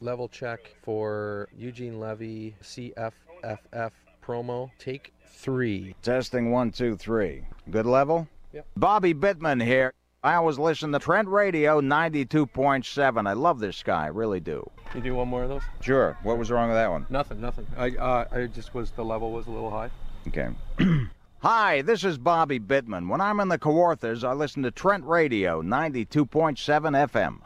level check for Eugene Levy CFFF promo. Take 3. Testing 1, 2, 3. Good level? Yep. Bobby Bittman here. I always listen to Trent Radio 92.7. I love this guy, really do. You do one more of those? Sure. What was wrong with that one? Nothing. I just was, the level was a little high. Okay. Hi, this is Bobby Bittman. When I'm in the Kawarthas, I listen to Trent Radio 92.7 FM.